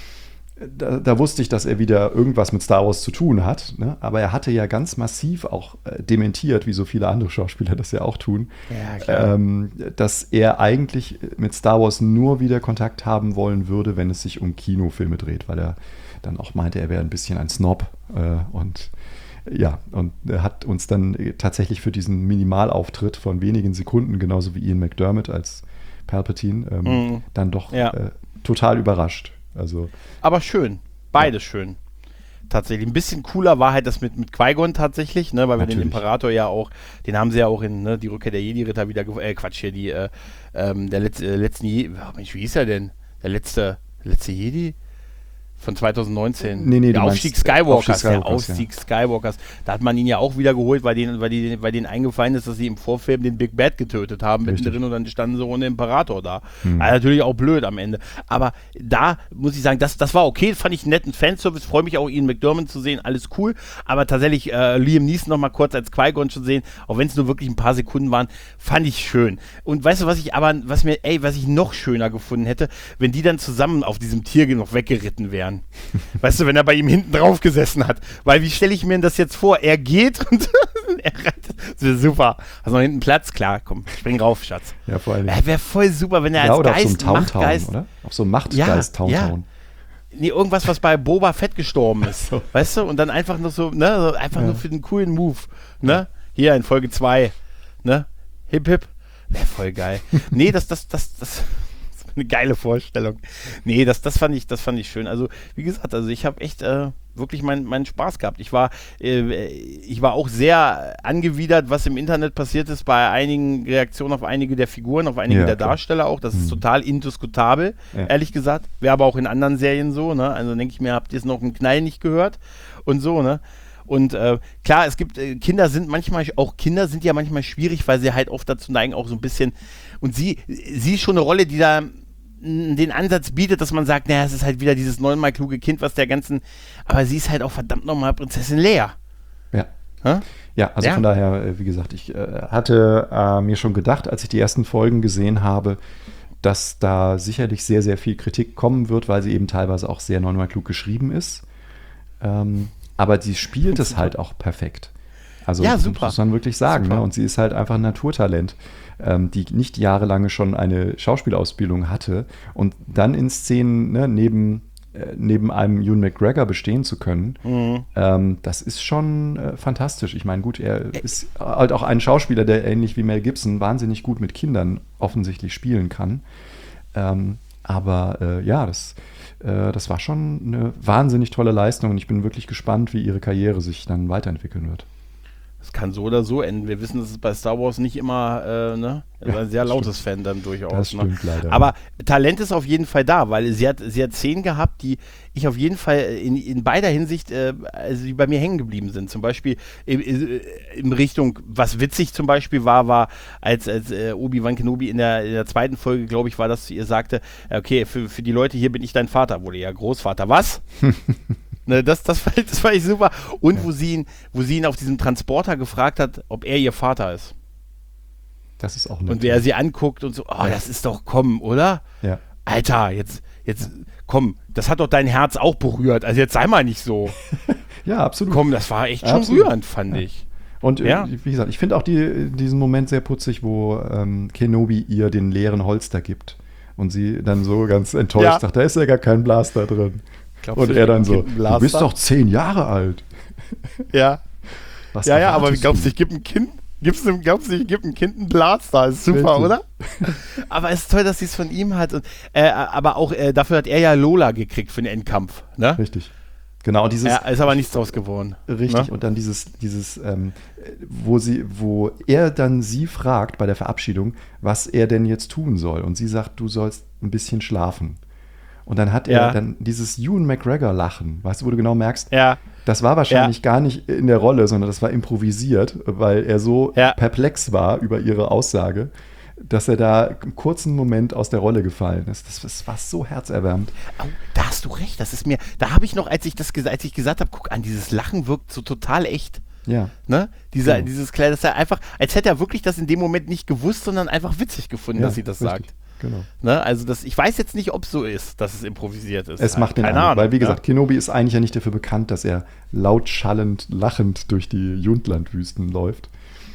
Da, da wusste ich, dass er wieder irgendwas mit Star Wars zu tun hat. Ne? Aber er hatte ja ganz massiv auch äh, dementiert, wie so viele andere Schauspieler das ja auch tun, Ja, klar. ähm, dass er eigentlich mit Star Wars nur wieder Kontakt haben wollen würde, wenn es sich um Kinofilme dreht, weil er dann auch meinte, er wäre ein bisschen ein Snob äh, und ja, und er hat uns dann tatsächlich für diesen Minimalauftritt von wenigen Sekunden, genauso wie Ian McDermott als Palpatine, ähm, Mhm. dann doch Ja. äh, total überrascht. Also Aber schön. Beides schön. Tatsächlich. Ein bisschen cooler war halt das mit, mit Qui-Gon tatsächlich, ne, weil wir den Natürlich. Imperator ja auch, den haben sie ja auch in ne, die Rückkehr der Jedi-Ritter wieder, ge- äh, Quatsch, hier, die, äh, ähm, der letzte, äh, letzten Jedi, oh Mensch, wie hieß er denn? Der letzte, der letzte Jedi? Von zwanzig neunzehn. Nee, nee, der du Aufstieg meinst, äh, Skywalkers, Aufstieg der Skywalkers, Aufstieg Skywalkers. Da hat man ihn ja auch wieder geholt, weil denen, weil die, weil denen eingefallen ist, dass sie im Vorfilm den Big Bad getötet haben, Richtig. mittendrin, und dann standen sie ohne Imperator da. Hm. Also natürlich auch blöd am Ende. Aber da muss ich sagen, das, das war okay, fand ich einen netten Fanservice, freue mich auch, Ian McDermott zu sehen, alles cool. Aber tatsächlich äh, Liam Neeson noch mal kurz als Qui-Gon zu sehen, auch wenn es nur wirklich ein paar Sekunden waren, fand ich schön. Und weißt du, was ich aber, was mir, ey, was ich noch schöner gefunden hätte, wenn die dann zusammen auf diesem Tier noch weggeritten wären. Weißt du, wenn er bei ihm hinten drauf gesessen hat. Weil wie stelle ich mir das jetzt vor? Er geht und er reitet. Das wäre super. Hast du noch hinten Platz? Klar, komm, spring rauf, Schatz. ja, vor allem. Er wäre voll super, wenn er Ja, als oder Geist, auf so einem Towntown, Machtgeist, oder? Auf so einem Machtgeist Ja, ja. Towntown. nee, irgendwas, was bei Boba Fett gestorben ist. So. Weißt du? Und dann einfach nur so, ne, so einfach Ja. nur für den coolen Move. Ne? Hier in Folge zwei. Ne? Hip, hip. Wäre voll geil. Nee, das, das, das, das. Eine geile Vorstellung. Nee, das, das fand ich, das fand ich schön. Also, wie gesagt, also ich habe echt äh, wirklich meinen meinen Spaß gehabt. Ich war, äh, ich war auch sehr angewidert, was im Internet passiert ist bei einigen Reaktionen auf einige der Figuren, auf einige Ja, der klar. Darsteller auch. Das ist Mhm. total indiskutabel, Ja. ehrlich gesagt. Wäre aber auch in anderen Serien so, ne? Also denke ich mir, habt ihr es noch einen Knall nicht gehört? Und so, ne? Und äh, klar, es gibt, äh, Kinder sind manchmal, auch Kinder sind ja manchmal schwierig, weil sie halt oft dazu neigen, auch so ein bisschen, und sie, sie ist schon eine Rolle, die da mh, den Ansatz bietet, dass man sagt, naja, es ist halt wieder dieses neunmal kluge Kind, was der ganzen, aber sie ist halt auch verdammt nochmal Prinzessin Leia. Ja. Hä? Ja, also Ja. von daher, äh, wie gesagt, ich äh, hatte äh, mir schon gedacht, als ich die ersten Folgen gesehen habe, dass da sicherlich sehr, sehr viel Kritik kommen wird, weil sie eben teilweise auch sehr neunmal klug geschrieben ist. Ähm, aber sie spielt es halt auch perfekt. Also Ja, das super. muss man wirklich sagen. Super. Ne? Und sie ist halt einfach ein Naturtalent, ähm, die nicht jahrelange schon eine Schauspielausbildung hatte und dann in Szenen ne, neben, äh, neben einem Ewan McGregor bestehen zu können, Mhm. ähm, das ist schon äh, fantastisch. Ich meine, gut, er ist halt auch ein Schauspieler, der ähnlich wie Mel Gibson wahnsinnig gut mit Kindern offensichtlich spielen kann. Ähm, aber äh, ja, das, äh, das war schon eine wahnsinnig tolle Leistung und ich bin wirklich gespannt, wie ihre Karriere sich dann weiterentwickeln wird. Es kann so oder so enden. Wir wissen, dass es bei Star Wars nicht immer, äh, ne? Er war ein sehr lautes Fan dann durchaus. Das stimmt ne? leider. Aber Talent ist auf jeden Fall da, weil sie hat, sie hat Szenen gehabt, die ich auf jeden Fall in, in beider Hinsicht, äh, also die bei mir hängen geblieben sind. Zum Beispiel in, in, in Richtung, was witzig zum Beispiel war, war, als, als äh, Obi-Wan Kenobi in der, in der zweiten Folge, glaube ich, war, dass sie ihr sagte, okay, für, für die Leute hier bin ich dein Vater, wurde ja Großvater. Was? Ne, das, das, fand, das fand ich super. Und ja. wo, sie ihn, wo sie ihn auf diesem Transporter gefragt hat, ob er ihr Vater ist. Das ist auch nett. Und wer sie anguckt und so, oh, ja. das ist doch, komm, oder? Ja. Alter, jetzt, jetzt, komm, das hat doch dein Herz auch berührt. Also jetzt sei mal nicht so. Ja, absolut. Komm, das war echt schon absolut. rührend, fand ja. ich. Und ja. wie gesagt, ich finde auch die, diesen Moment sehr putzig, wo ähm, Kenobi ihr den leeren Holster gibt. Und sie dann so ganz enttäuscht ja. sagt, da ist ja gar kein Blaster drin. Glaubst und du, er dann so, du bist doch zehn Jahre alt. Ja. Was ja, ja, aber glaubst du, du? ich gebe ein Kind, gibst du, glaubst du, ich gebe ein Kind einen Blaster? Ist super, Richtig. Oder? Aber es ist toll, dass sie es von ihm hat. Und, äh, aber auch äh, dafür hat er ja Lola gekriegt für den Endkampf. Ne? Richtig. Genau, dieses. Ja, ist aber nichts draus geworden. Richtig, ne? Und dann dieses, dieses ähm, wo sie, wo er dann sie fragt bei der Verabschiedung, was er denn jetzt tun soll. Und sie sagt, du sollst ein bisschen schlafen. Und dann hat ja. er dann dieses Ewan McGregor-Lachen, weißt du, wo du genau merkst, ja. das war wahrscheinlich ja. gar nicht in der Rolle, sondern das war improvisiert, weil er so ja. perplex war über ihre Aussage, dass er da einen kurzen Moment aus der Rolle gefallen ist. Das, das war so herzerwärmend. Oh, da hast du recht, das ist mir, da habe ich noch, als ich das als ich gesagt habe, guck an, dieses Lachen wirkt so total echt. Ja. Ne? Dieser, genau. Dieses kleine, dass er einfach, als hätte er wirklich das in dem Moment nicht gewusst, sondern einfach witzig gefunden, ja, dass sie das richtig. sagt. Genau. Ne? Also das, ich weiß jetzt nicht, ob es so ist, dass es improvisiert ist. Es macht den Keine Eindruck, Ahnung, weil wie gesagt, ja? Kenobi ist eigentlich ja nicht dafür bekannt, dass er laut schallend, lachend durch die Jundlandwüsten läuft.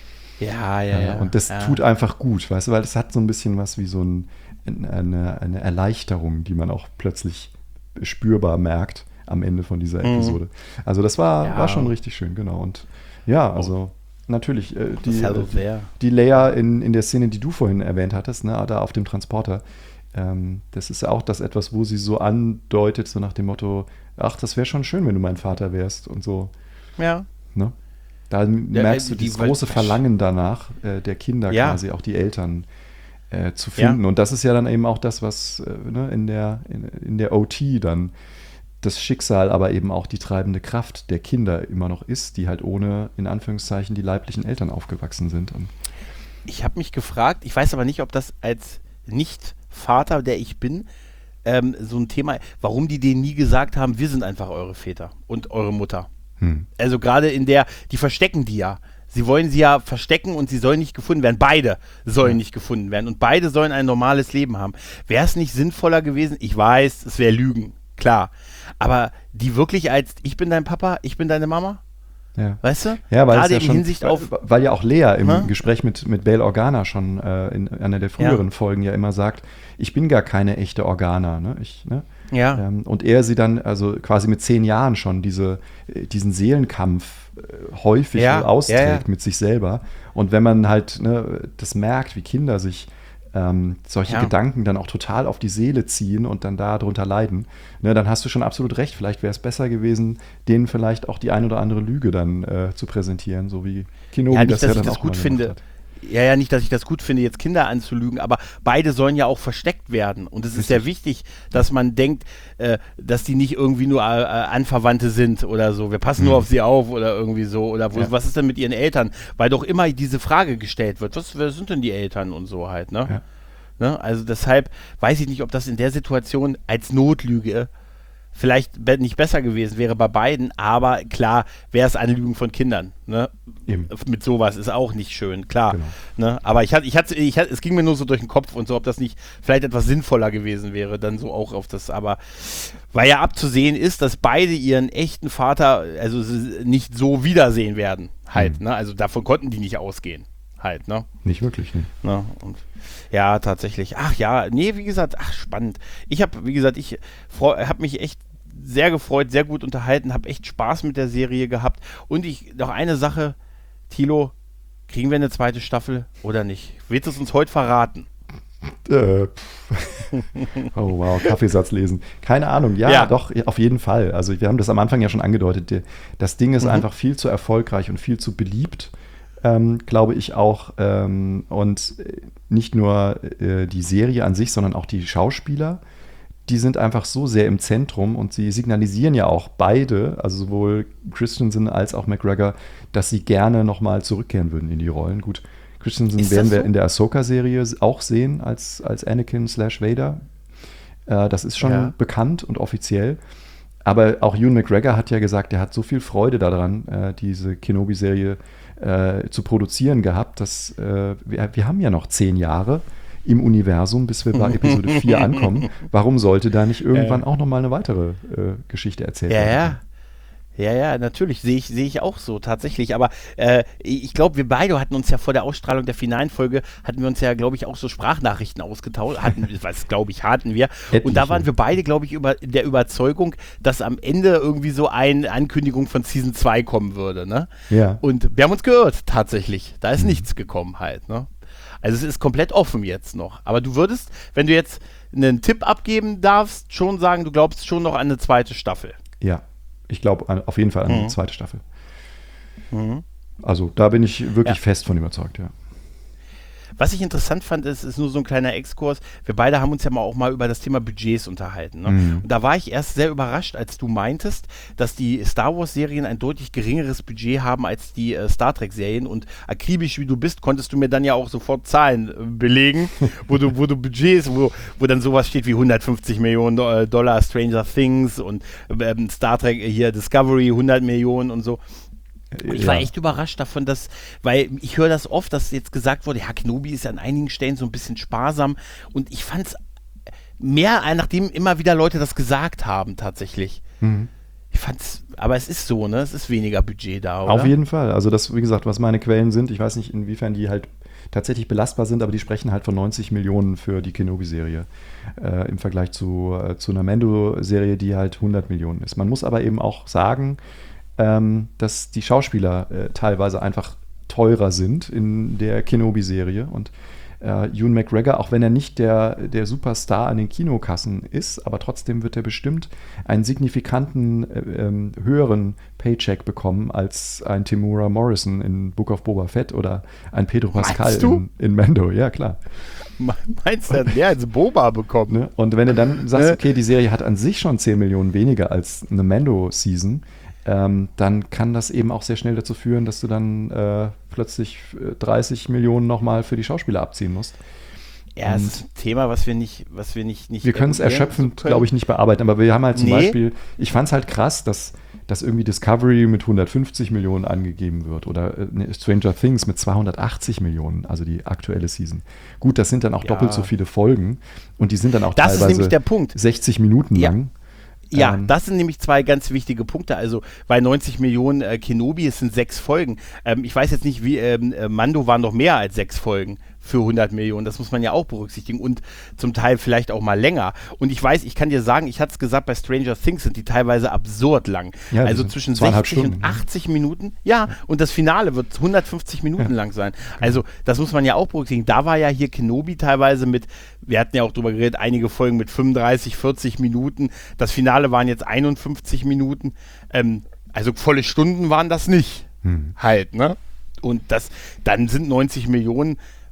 Ja, ja, ja. Und das ja. tut einfach gut, weißt du, weil das hat so ein bisschen was wie so ein, eine, eine Erleichterung, die man auch plötzlich spürbar merkt am Ende von dieser Episode. Mhm. Also das war, ja. war schon richtig schön, genau. Und ja, also natürlich, äh, die, äh, die Leia in, in der Szene, die du vorhin erwähnt hattest, ne, da auf dem Transporter, ähm, das ist ja auch das etwas, wo sie so andeutet, so nach dem Motto, ach, das wäre schon schön, wenn du mein Vater wärst und so. Ja. Ne? Da ja, merkst du die, dieses große Verlangen danach, äh, der Kinder ja. quasi, auch die Eltern äh, zu finden. Ja. Und das ist ja dann eben auch das, was äh, ne, in der, in, in der O T dann das Schicksal, aber eben auch die treibende Kraft der Kinder immer noch ist, die halt ohne, in Anführungszeichen, die leiblichen Eltern aufgewachsen sind. Und ich habe mich gefragt, ich weiß aber nicht, ob das als Nicht-Vater, der ich bin, ähm, so ein Thema, warum die denen nie gesagt haben, wir sind einfach eure Väter und eure Mutter. Hm. Also gerade in der, die verstecken die ja. Sie wollen sie ja verstecken und sie sollen nicht gefunden werden. Beide sollen ja. nicht gefunden werden und beide sollen ein normales Leben haben. Wäre es nicht sinnvoller gewesen? Ich weiß, es wäre Lügen, klar. Aber die wirklich als, ich bin dein Papa, ich bin deine Mama? Ja. Weißt du? Ja, weil gerade ja in schon, Hinsicht weil, auf... Weil ja auch Lea im ne? Gespräch mit, mit Bail Organa schon äh, in einer der früheren ja. Folgen ja immer sagt, ich bin gar keine echte Organa. Ne? Ich, ne? Ja. Ähm, und er sie dann, also quasi mit zehn Jahren schon diese, diesen Seelenkampf äh, häufig ja. austrägt ja, ja. mit sich selber. Und wenn man halt ne, das merkt, wie Kinder sich ähm, solche ja. Gedanken dann auch total auf die Seele ziehen und dann darunter leiden, ne, dann hast du schon absolut recht. Vielleicht wäre es besser gewesen, denen vielleicht auch die ein oder andere Lüge dann äh, zu präsentieren, so wie Kenobi ja, nicht, das dass ja ich dann das auch gut mal finde. hat. Ja, ja, nicht, dass ich das gut finde, jetzt Kinder anzulügen, aber beide sollen ja auch versteckt werden. Und es ist sehr wichtig, dass man denkt, äh, dass die nicht irgendwie nur äh, Anverwandte sind oder so. Wir passen mhm. nur auf sie auf oder irgendwie so. Oder wo, ja. was ist denn mit ihren Eltern? Weil doch immer diese Frage gestellt wird, was, wer sind denn die Eltern und so halt, ne? Ja. ne? Also deshalb weiß ich nicht, ob das in der Situation als Notlüge vielleicht nicht besser gewesen wäre bei beiden, aber klar wäre es Anlügen von Kindern. Ne? Mit sowas ist auch nicht schön, klar. Genau. Ne? Aber ich hatte, ich hatte, ich hatte, es ging mir nur so durch den Kopf und so, ob das nicht vielleicht etwas sinnvoller gewesen wäre, dann so auch auf das, aber weil ja abzusehen ist, dass beide ihren echten Vater also nicht so wiedersehen werden, halt. Mhm. Ne? Also davon konnten die nicht ausgehen. Halt, ne? Nicht wirklich, ne? ne? Und ja, tatsächlich. Ach ja, nee, wie gesagt, ach, spannend. Ich habe, wie gesagt, ich habe mich echt sehr gefreut, sehr gut unterhalten, habe echt Spaß mit der Serie gehabt. Und ich, noch eine Sache, Thilo, kriegen wir eine zweite Staffel oder nicht? Willst du es uns heute verraten? Äh, oh wow, Kaffeesatz lesen. Keine Ahnung, ja, ja, doch, auf jeden Fall. Also wir haben das am Anfang ja schon angedeutet. Das Ding ist mhm. einfach viel zu erfolgreich und viel zu beliebt, ähm, glaube ich auch. Ähm, und nicht nur äh, die Serie an sich, sondern auch die Schauspieler, die sind einfach so sehr im Zentrum und sie signalisieren ja auch beide, also sowohl Christensen als auch McGregor, dass sie gerne nochmal zurückkehren würden in die Rollen. Gut, Christensen ist werden wir so? in der Ahsoka-Serie auch sehen als, als Anakin slash Vader. Äh, das ist schon ja. bekannt und offiziell. Aber auch Ewan McGregor hat ja gesagt, er hat so viel Freude daran, äh, diese Kenobi-Serie äh, zu produzieren gehabt, dass äh, wir, wir haben ja noch zehn Jahre im Universum, bis wir bei Episode vier ankommen. Warum sollte da nicht irgendwann äh. auch nochmal eine weitere äh, Geschichte erzählt ja, werden? Ja. Ja, ja, natürlich, sehe ich, sehe ich auch so, tatsächlich. Aber äh, ich glaube, wir beide hatten uns ja vor der Ausstrahlung der finalen Folge, hatten wir uns ja, glaube ich, auch so Sprachnachrichten ausgetauscht. Hatten, was, glaube ich, hatten wir. Etliche. Und da waren wir beide, glaube ich, über der Überzeugung, dass am Ende irgendwie so eine Ankündigung von Season zwei kommen würde, ne? Ja. Und wir haben uns gehört, tatsächlich. Da ist mhm. nichts gekommen halt, ne? Also es ist komplett offen jetzt noch. Aber du würdest, wenn du jetzt einen Tipp abgeben darfst, schon sagen, du glaubst schon noch an eine zweite Staffel. Ja. Ich glaube auf jeden Fall an eine mhm. zweite Staffel. Mhm. Also da bin ich wirklich ja. fest von überzeugt, ja. Was ich interessant fand, ist, ist nur so ein kleiner Exkurs. Wir beide haben uns ja mal auch mal über das Thema Budgets unterhalten. Ne? Mhm. Und da war ich erst sehr überrascht, als du meintest, dass die Star Wars-Serien ein deutlich geringeres Budget haben als die äh, Star Trek-Serien. Und akribisch wie du bist, konntest du mir dann ja auch sofort Zahlen äh, belegen, wo du, wo du Budgets, wo, wo dann sowas steht wie hundertfünfzig Millionen Dollar Stranger Things und ähm, Star Trek äh, hier Discovery hundert Millionen und so. Ich war ja. echt überrascht davon, dass, weil ich höre das oft, dass jetzt gesagt wurde, ja, Kenobi ist an einigen Stellen so ein bisschen sparsam und ich fand es mehr, nachdem immer wieder Leute das gesagt haben, tatsächlich. Mhm. Ich fand's, aber es ist so, ne? Es ist weniger Budget da, oder? Auf jeden Fall. Also das, wie gesagt, was meine Quellen sind, ich weiß nicht, inwiefern die halt tatsächlich belastbar sind, aber die sprechen halt von neunzig Millionen für die Kenobi-Serie äh, im Vergleich zu, äh, zu einer Mando-Serie, die halt hundert Millionen ist. Man muss aber eben auch sagen, Ähm, dass die Schauspieler äh, teilweise einfach teurer sind in der Kenobi-Serie und äh, Ewan McGregor, auch wenn er nicht der, der Superstar an den Kinokassen ist, aber trotzdem wird er bestimmt einen signifikanten äh, ähm, höheren Paycheck bekommen als ein Temuera Morrison in Book of Boba Fett oder ein Pedro Pascal in, in Mando, ja klar. Meinst du, der als Boba bekommen? Ne? Und wenn du dann sagst, okay, die Serie hat an sich schon zehn Millionen weniger als eine Mando-Season, Ähm, dann kann das eben auch sehr schnell dazu führen, dass du dann äh, plötzlich dreißig Millionen nochmal für die Schauspieler abziehen musst. Ja, das ist ein Thema, was wir nicht, was wir nicht, nicht wir können es erschöpfend, glaube ich, nicht bearbeiten, aber wir haben halt zum nee. Beispiel, ich fand es halt krass, dass, dass irgendwie Discovery mit hundertfünfzig Millionen angegeben wird oder äh, Stranger Things mit zweihundertachtzig Millionen, also die aktuelle Season. Gut, das sind dann auch ja. doppelt so viele Folgen und die sind dann auch das teilweise ist nämlich der Punkt. sechzig Minuten ja. lang. Ja, ähm, das sind nämlich zwei ganz wichtige Punkte. Also bei neunzig Millionen äh, Kenobi, es sind sechs Folgen. Ähm, ich weiß jetzt nicht, wie ähm, äh, Mando waren noch mehr als sechs Folgen für hundert Millionen. Das muss man ja auch berücksichtigen und zum Teil vielleicht auch mal länger. Und ich weiß, ich kann dir sagen, ich hatte es gesagt, bei Stranger Things sind die teilweise absurd lang. Ja, also zwischen sechzig Stunden, und achtzig Minuten. Ja, und das Finale wird hundertfünfzig Minuten ja. lang sein. Also das muss man ja auch berücksichtigen. Da war ja hier Kenobi teilweise mit, wir hatten ja auch drüber geredet, einige Folgen mit fünfunddreißig, vierzig Minuten. Das Finale waren jetzt einundfünfzig Minuten. Ähm, also volle Stunden waren das nicht. Hm. Halt, ne? Und das, dann sind neunzig Millionen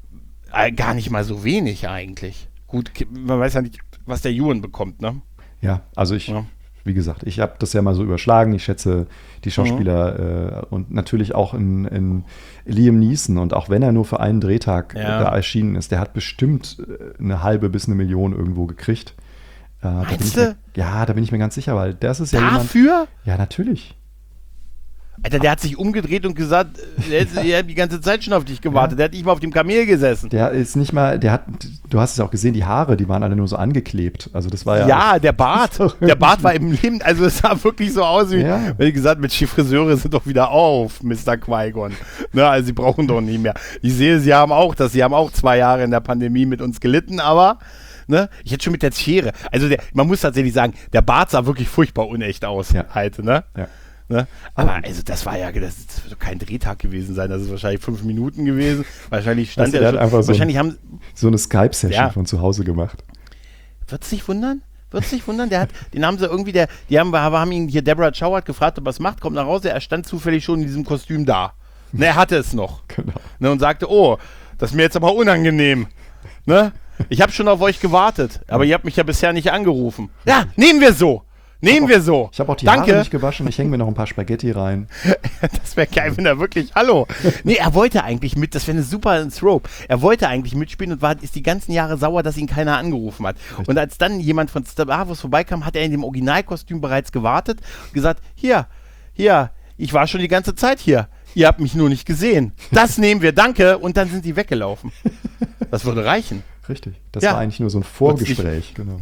gar nicht mal so wenig eigentlich. Gut, man weiß ja nicht, was der Ewan bekommt, ne? Ja, also ich, ja. wie gesagt, ich habe das ja mal so überschlagen. Ich schätze die Schauspieler mhm. äh, und natürlich auch in, in Liam Neeson und auch wenn er nur für einen Drehtag ja. äh, da erschienen ist, der hat bestimmt äh, eine halbe bis eine Million irgendwo gekriegt. Äh, Meinst da bin ich du? mir, ja, da bin ich mir ganz sicher, weil das ist ja Dafür? jemand... Ja, natürlich. Alter, der hat sich umgedreht und gesagt, der hat die ganze Zeit schon auf dich gewartet. Ja. Der hat nicht mal auf dem Kamel gesessen. Der ist nicht mal, der hat, du hast es auch gesehen, die Haare, die waren alle nur so angeklebt. Also das war ja... Ja, der Bart. Der Bart war im Leben, also es sah wirklich so aus, wie, ja. wenn ich gesagt, mit Friseure sind doch wieder auf, Mister Qui-Gon. Ne, also sie brauchen doch nicht mehr. Ich sehe, sie haben auch das, sie haben auch zwei Jahre in der Pandemie mit uns gelitten, aber... Ne? Ich hätte schon mit der Schere, also der, man muss tatsächlich sagen, der Bart sah wirklich furchtbar unecht aus, ja. halt, ne? Ja. Ne? Aber also das war ja, das, das wird doch kein Drehtag gewesen sein, das ist wahrscheinlich fünf Minuten gewesen. Wahrscheinlich stand also der, der schon, einfach so, wahrscheinlich ein, haben so eine Skype-Session ja. von zu Hause gemacht. Wird sich wundern? Wird sich wundern? Der hat, den haben sie irgendwie, der, die haben, haben ihn hier, Deborah Chow hat gefragt, ob er es macht, kommt nach Hause, er stand zufällig schon in diesem Kostüm da. Ne, er hatte es noch. Genau. Ne, und sagte, oh, das ist mir jetzt aber unangenehm. Ne? Ich habe schon auf euch gewartet, aber ihr habt mich ja bisher nicht angerufen. Ja, nehmen wir so. Nehmen auch, wir so. Ich habe auch die Danke. Haare nicht gewaschen, ich hänge mir noch ein paar Spaghetti rein. Das wäre geil, wenn er wirklich, hallo. Nee, er wollte eigentlich mit, das wäre eine super Thrope. Er wollte eigentlich mitspielen und war, ist die ganzen Jahre sauer, dass ihn keiner angerufen hat. Richtig. Und als dann jemand von Star Wars vorbeikam, hat er in dem Originalkostüm bereits gewartet und gesagt, hier, hier, ich war schon die ganze Zeit hier. Ihr habt mich nur nicht gesehen. Das nehmen wir, danke. Und dann sind die weggelaufen. Das würde reichen. Richtig. Das ja. war eigentlich nur so ein Vorgespräch, genau.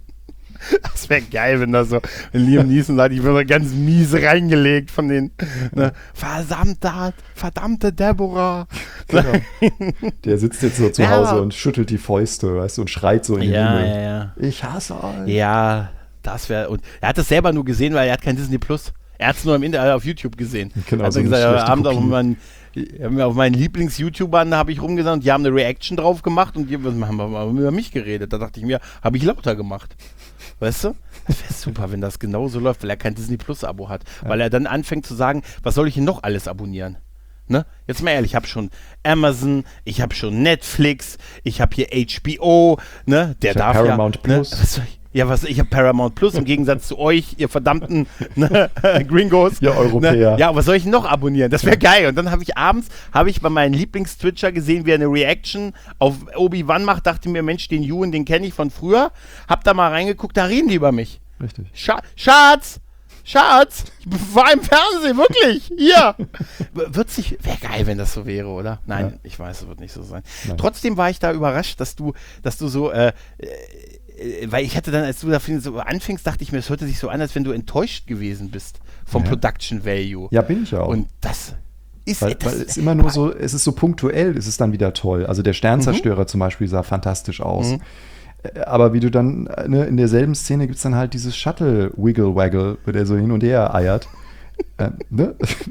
Das wäre geil, wenn das so, wenn Liam Neeson sagt, ich würde ganz mies reingelegt von den, ne, verdammte, verdammte Deborah. Genau. Der sitzt jetzt so zu ja, Hause und schüttelt die Fäuste, weißt du, und schreit so in den ja, Himmel. Ja, ja. Ich hasse euch. Ja, das wäre, und er hat das selber nur gesehen, weil er hat kein Disney Plus. Er hat es nur im Internet auf YouTube gesehen. Genau, hat so er gesagt, eine ja, schlechte Abend auf Kopie. meinen, auf meinen Lieblings-YouTubern habe ich rumgesagt und die haben eine Reaction drauf gemacht und die haben über mich geredet. Da dachte ich mir, habe ich lauter gemacht. Weißt du? Das wäre super, wenn das genauso läuft, weil er kein Disney Plus-Abo hat. Ja. Weil er dann anfängt zu sagen, was soll ich denn noch alles abonnieren? Ne? Jetzt mal ehrlich, ich habe schon Amazon, ich habe schon Netflix, ich habe hier H B O, ne? Der ich darf Paramount ja, Plus. Ne? Was soll ich? Ja, was, ich habe Paramount Plus im Gegensatz zu euch, ihr verdammten ne, Gringos. Ja, Europäer. Ne? Ja, was soll ich noch abonnieren? Das wäre geil. Und dann habe ich abends, habe ich bei meinen Lieblings-Twitcher gesehen, wie er eine Reaction auf Obi-Wan macht, dachte mir, Mensch, den Ewan, den kenne ich von früher. Hab da mal reingeguckt, da reden die über mich. Richtig. Scha- Schatz! Schatz! Ich war im Fernsehen, wirklich! Hier! Wird sich, wäre geil, wenn das so wäre, oder? Nein, ja. Ich weiß, es wird nicht so sein. Nein. Trotzdem war ich da überrascht, dass du, dass du so, äh, weil ich hatte dann, als du da so anfängst, dachte ich mir, es hörte sich so an, als wenn du enttäuscht gewesen bist vom ja. Production Value. Ja, bin ich auch. Und das ist... Weil, das weil es immer nur so, es ist so punktuell, es ist dann wieder toll. Also der Sternzerstörer mhm. zum Beispiel sah fantastisch aus. Mhm. Aber wie du dann, ne, in derselben Szene gibt es dann halt dieses Shuttle-Wiggle-Waggle, wo der so hin und her eiert. äh, ne?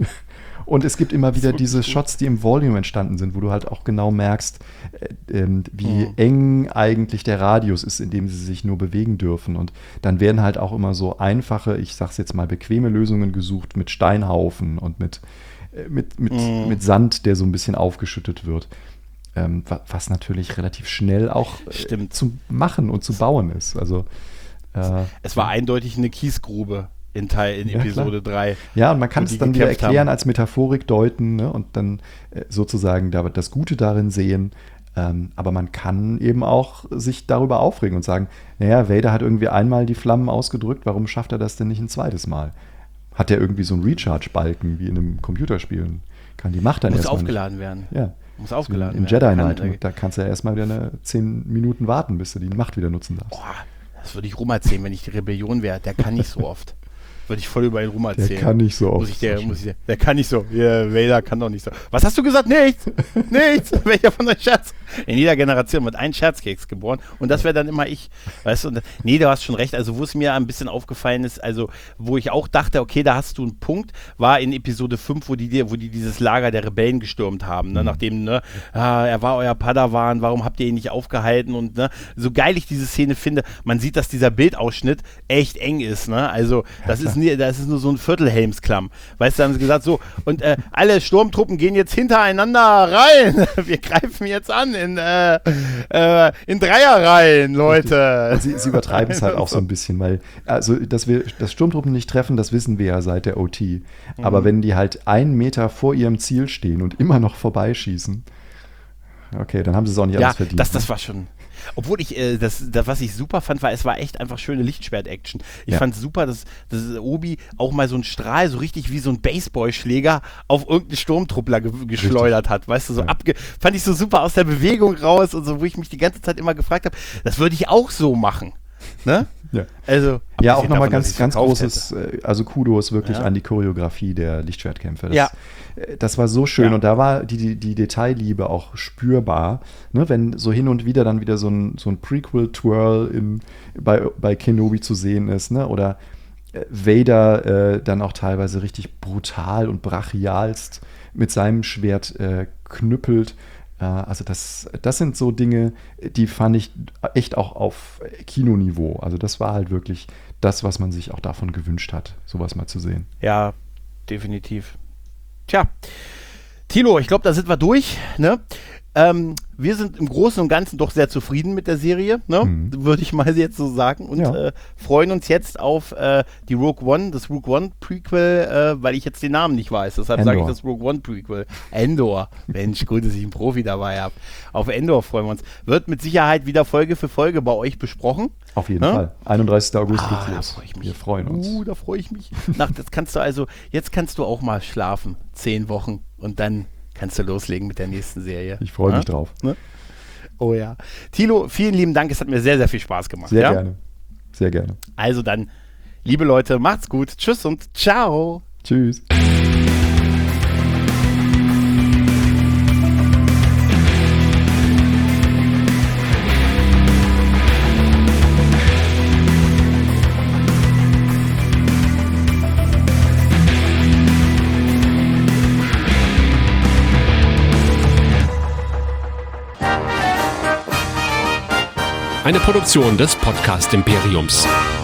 Und es gibt immer wieder diese Shots, die im Volume entstanden sind, wo du halt auch genau merkst, äh, äh, wie mhm. eng eigentlich der Radius ist, in dem sie sich nur bewegen dürfen. Und dann werden halt auch immer so einfache, ich sag's jetzt mal, bequeme Lösungen gesucht mit Steinhaufen und mit, äh, mit, mit, mhm. mit Sand, der so ein bisschen aufgeschüttet wird. Ähm, was natürlich relativ schnell auch äh, zu machen und zu bauen ist. Also, äh, es war eindeutig eine Kiesgrube. In, Teil, in ja, Episode drei. Ja, und man kann es dann wieder erklären, haben. als Metaphorik deuten, ne, und dann äh, sozusagen da, das Gute darin sehen. Ähm, aber man kann eben auch sich darüber aufregen und sagen, naja, Vader hat irgendwie einmal die Flammen ausgedrückt, warum schafft er das denn nicht ein zweites Mal? Hat er irgendwie so einen Recharge-Balken wie in einem Computerspiel? Kann die Macht dann Muss erstmal aufgeladen nicht. werden. Ja. Muss aufgeladen in, in werden. In Jedi Knight, da kannst du ja erstmal wieder eine zehn Minuten warten, bis du die Macht wieder nutzen darfst. Boah, das würde ich Rum erzählen, wenn ich die Rebellion wäre. Der kann nicht so oft. Würde ich voll über ihn rum erzählen. Der kann nicht so oft. Muss ich der, muss ich der, der kann nicht so. Yeah, Vader kann doch nicht so. Was hast du gesagt? Nichts! Nichts! Welcher von euch Scherz? In jeder Generation wird ein Scherzkeks geboren und das wäre dann immer ich. Weißt du? Und, nee, du hast schon recht. Also, wo es mir ein bisschen aufgefallen ist, also, wo ich auch dachte, okay, da hast du einen Punkt, war in Episode fünf, wo die, wo die dieses Lager der Rebellen gestürmt haben. Ne? Mhm. Nachdem, ne, ah, er war euer Padawan, warum habt ihr ihn nicht aufgehalten? Und ne, so geil ich diese Szene finde, man sieht, dass dieser Bildausschnitt echt eng ist. Ne? Also, das ist Nie, das ist nur so ein Viertel-Helmsklamm. Weißt du, haben sie gesagt, so, und äh, alle Sturmtruppen gehen jetzt hintereinander rein. Wir greifen jetzt an in, äh, äh, in Dreierreihen, Leute. Sie, sie übertreiben es halt auch so ein bisschen, weil, also, dass wir das Sturmtruppen nicht treffen, das wissen wir ja seit der O T. Aber mhm. wenn die halt einen Meter vor ihrem Ziel stehen und immer noch vorbeischießen, okay, dann haben sie es auch nicht ja, alles verdient. Das, das war schon. Obwohl ich, äh, das, das, was ich super fand, war, es war echt einfach schöne Lichtschwert-Action. Ich ja. fand super, dass, dass Obi auch mal so einen Strahl, so richtig wie so ein Baseballschläger auf irgendeinen Sturmtruppler ge- geschleudert richtig. hat. Weißt du, so ja. abge... Fand ich so super aus der Bewegung raus und so, wo ich mich die ganze Zeit immer gefragt habe, das würde ich auch so machen. Ne? Ja. Also, ja, auch nochmal ganz, ganz großes, hätte. also Kudos wirklich ja. an die Choreografie der Lichtschwertkämpfe. Das, ja. das war so schön ja. und da war die, die, die Detailliebe auch spürbar, ne? Wenn so hin und wieder dann wieder so ein, so ein Prequel-Twirl in, bei, bei Kenobi zu sehen ist, ne? Oder Vader äh, dann auch teilweise richtig brutal und brachialst mit seinem Schwert äh, knüppelt. Äh, also das, das sind so Dinge, die fand ich echt auch auf Kinoniveau. Also das war halt wirklich das, was man sich auch davon gewünscht hat, sowas mal zu sehen. Ja, definitiv. Tja, Thilo, ich glaube, da sind wir durch, ne? Ähm, wir sind im Großen und Ganzen doch sehr zufrieden mit der Serie, ne? Mhm. Würde ich mal jetzt so sagen. Und ja. äh, freuen uns jetzt auf äh, die Rogue One, das Rogue One Prequel, äh, weil ich jetzt den Namen nicht weiß. Deshalb sage ich das Rogue One Prequel. Endor. Mensch, gut, dass ich einen Profi dabei habe. Auf Endor freuen wir uns. Wird mit Sicherheit wieder Folge für Folge bei euch besprochen. Auf jeden ne? Fall. einunddreißigsten August ah, geht's los. Da freu ich mich. Wir freuen uns. Uh, da freue ich mich. Nach, das kannst du also, jetzt kannst du auch mal schlafen. Zehn Wochen und dann kannst du loslegen mit der nächsten Serie. Ich freue mich ja? drauf. Ne? Oh ja. Thilo, vielen lieben Dank. Es hat mir sehr, sehr viel Spaß gemacht. Sehr ja? gerne. Sehr gerne. Also dann, liebe Leute, macht's gut. Tschüss und ciao. Tschüss. Eine Produktion des Podcast Imperiums.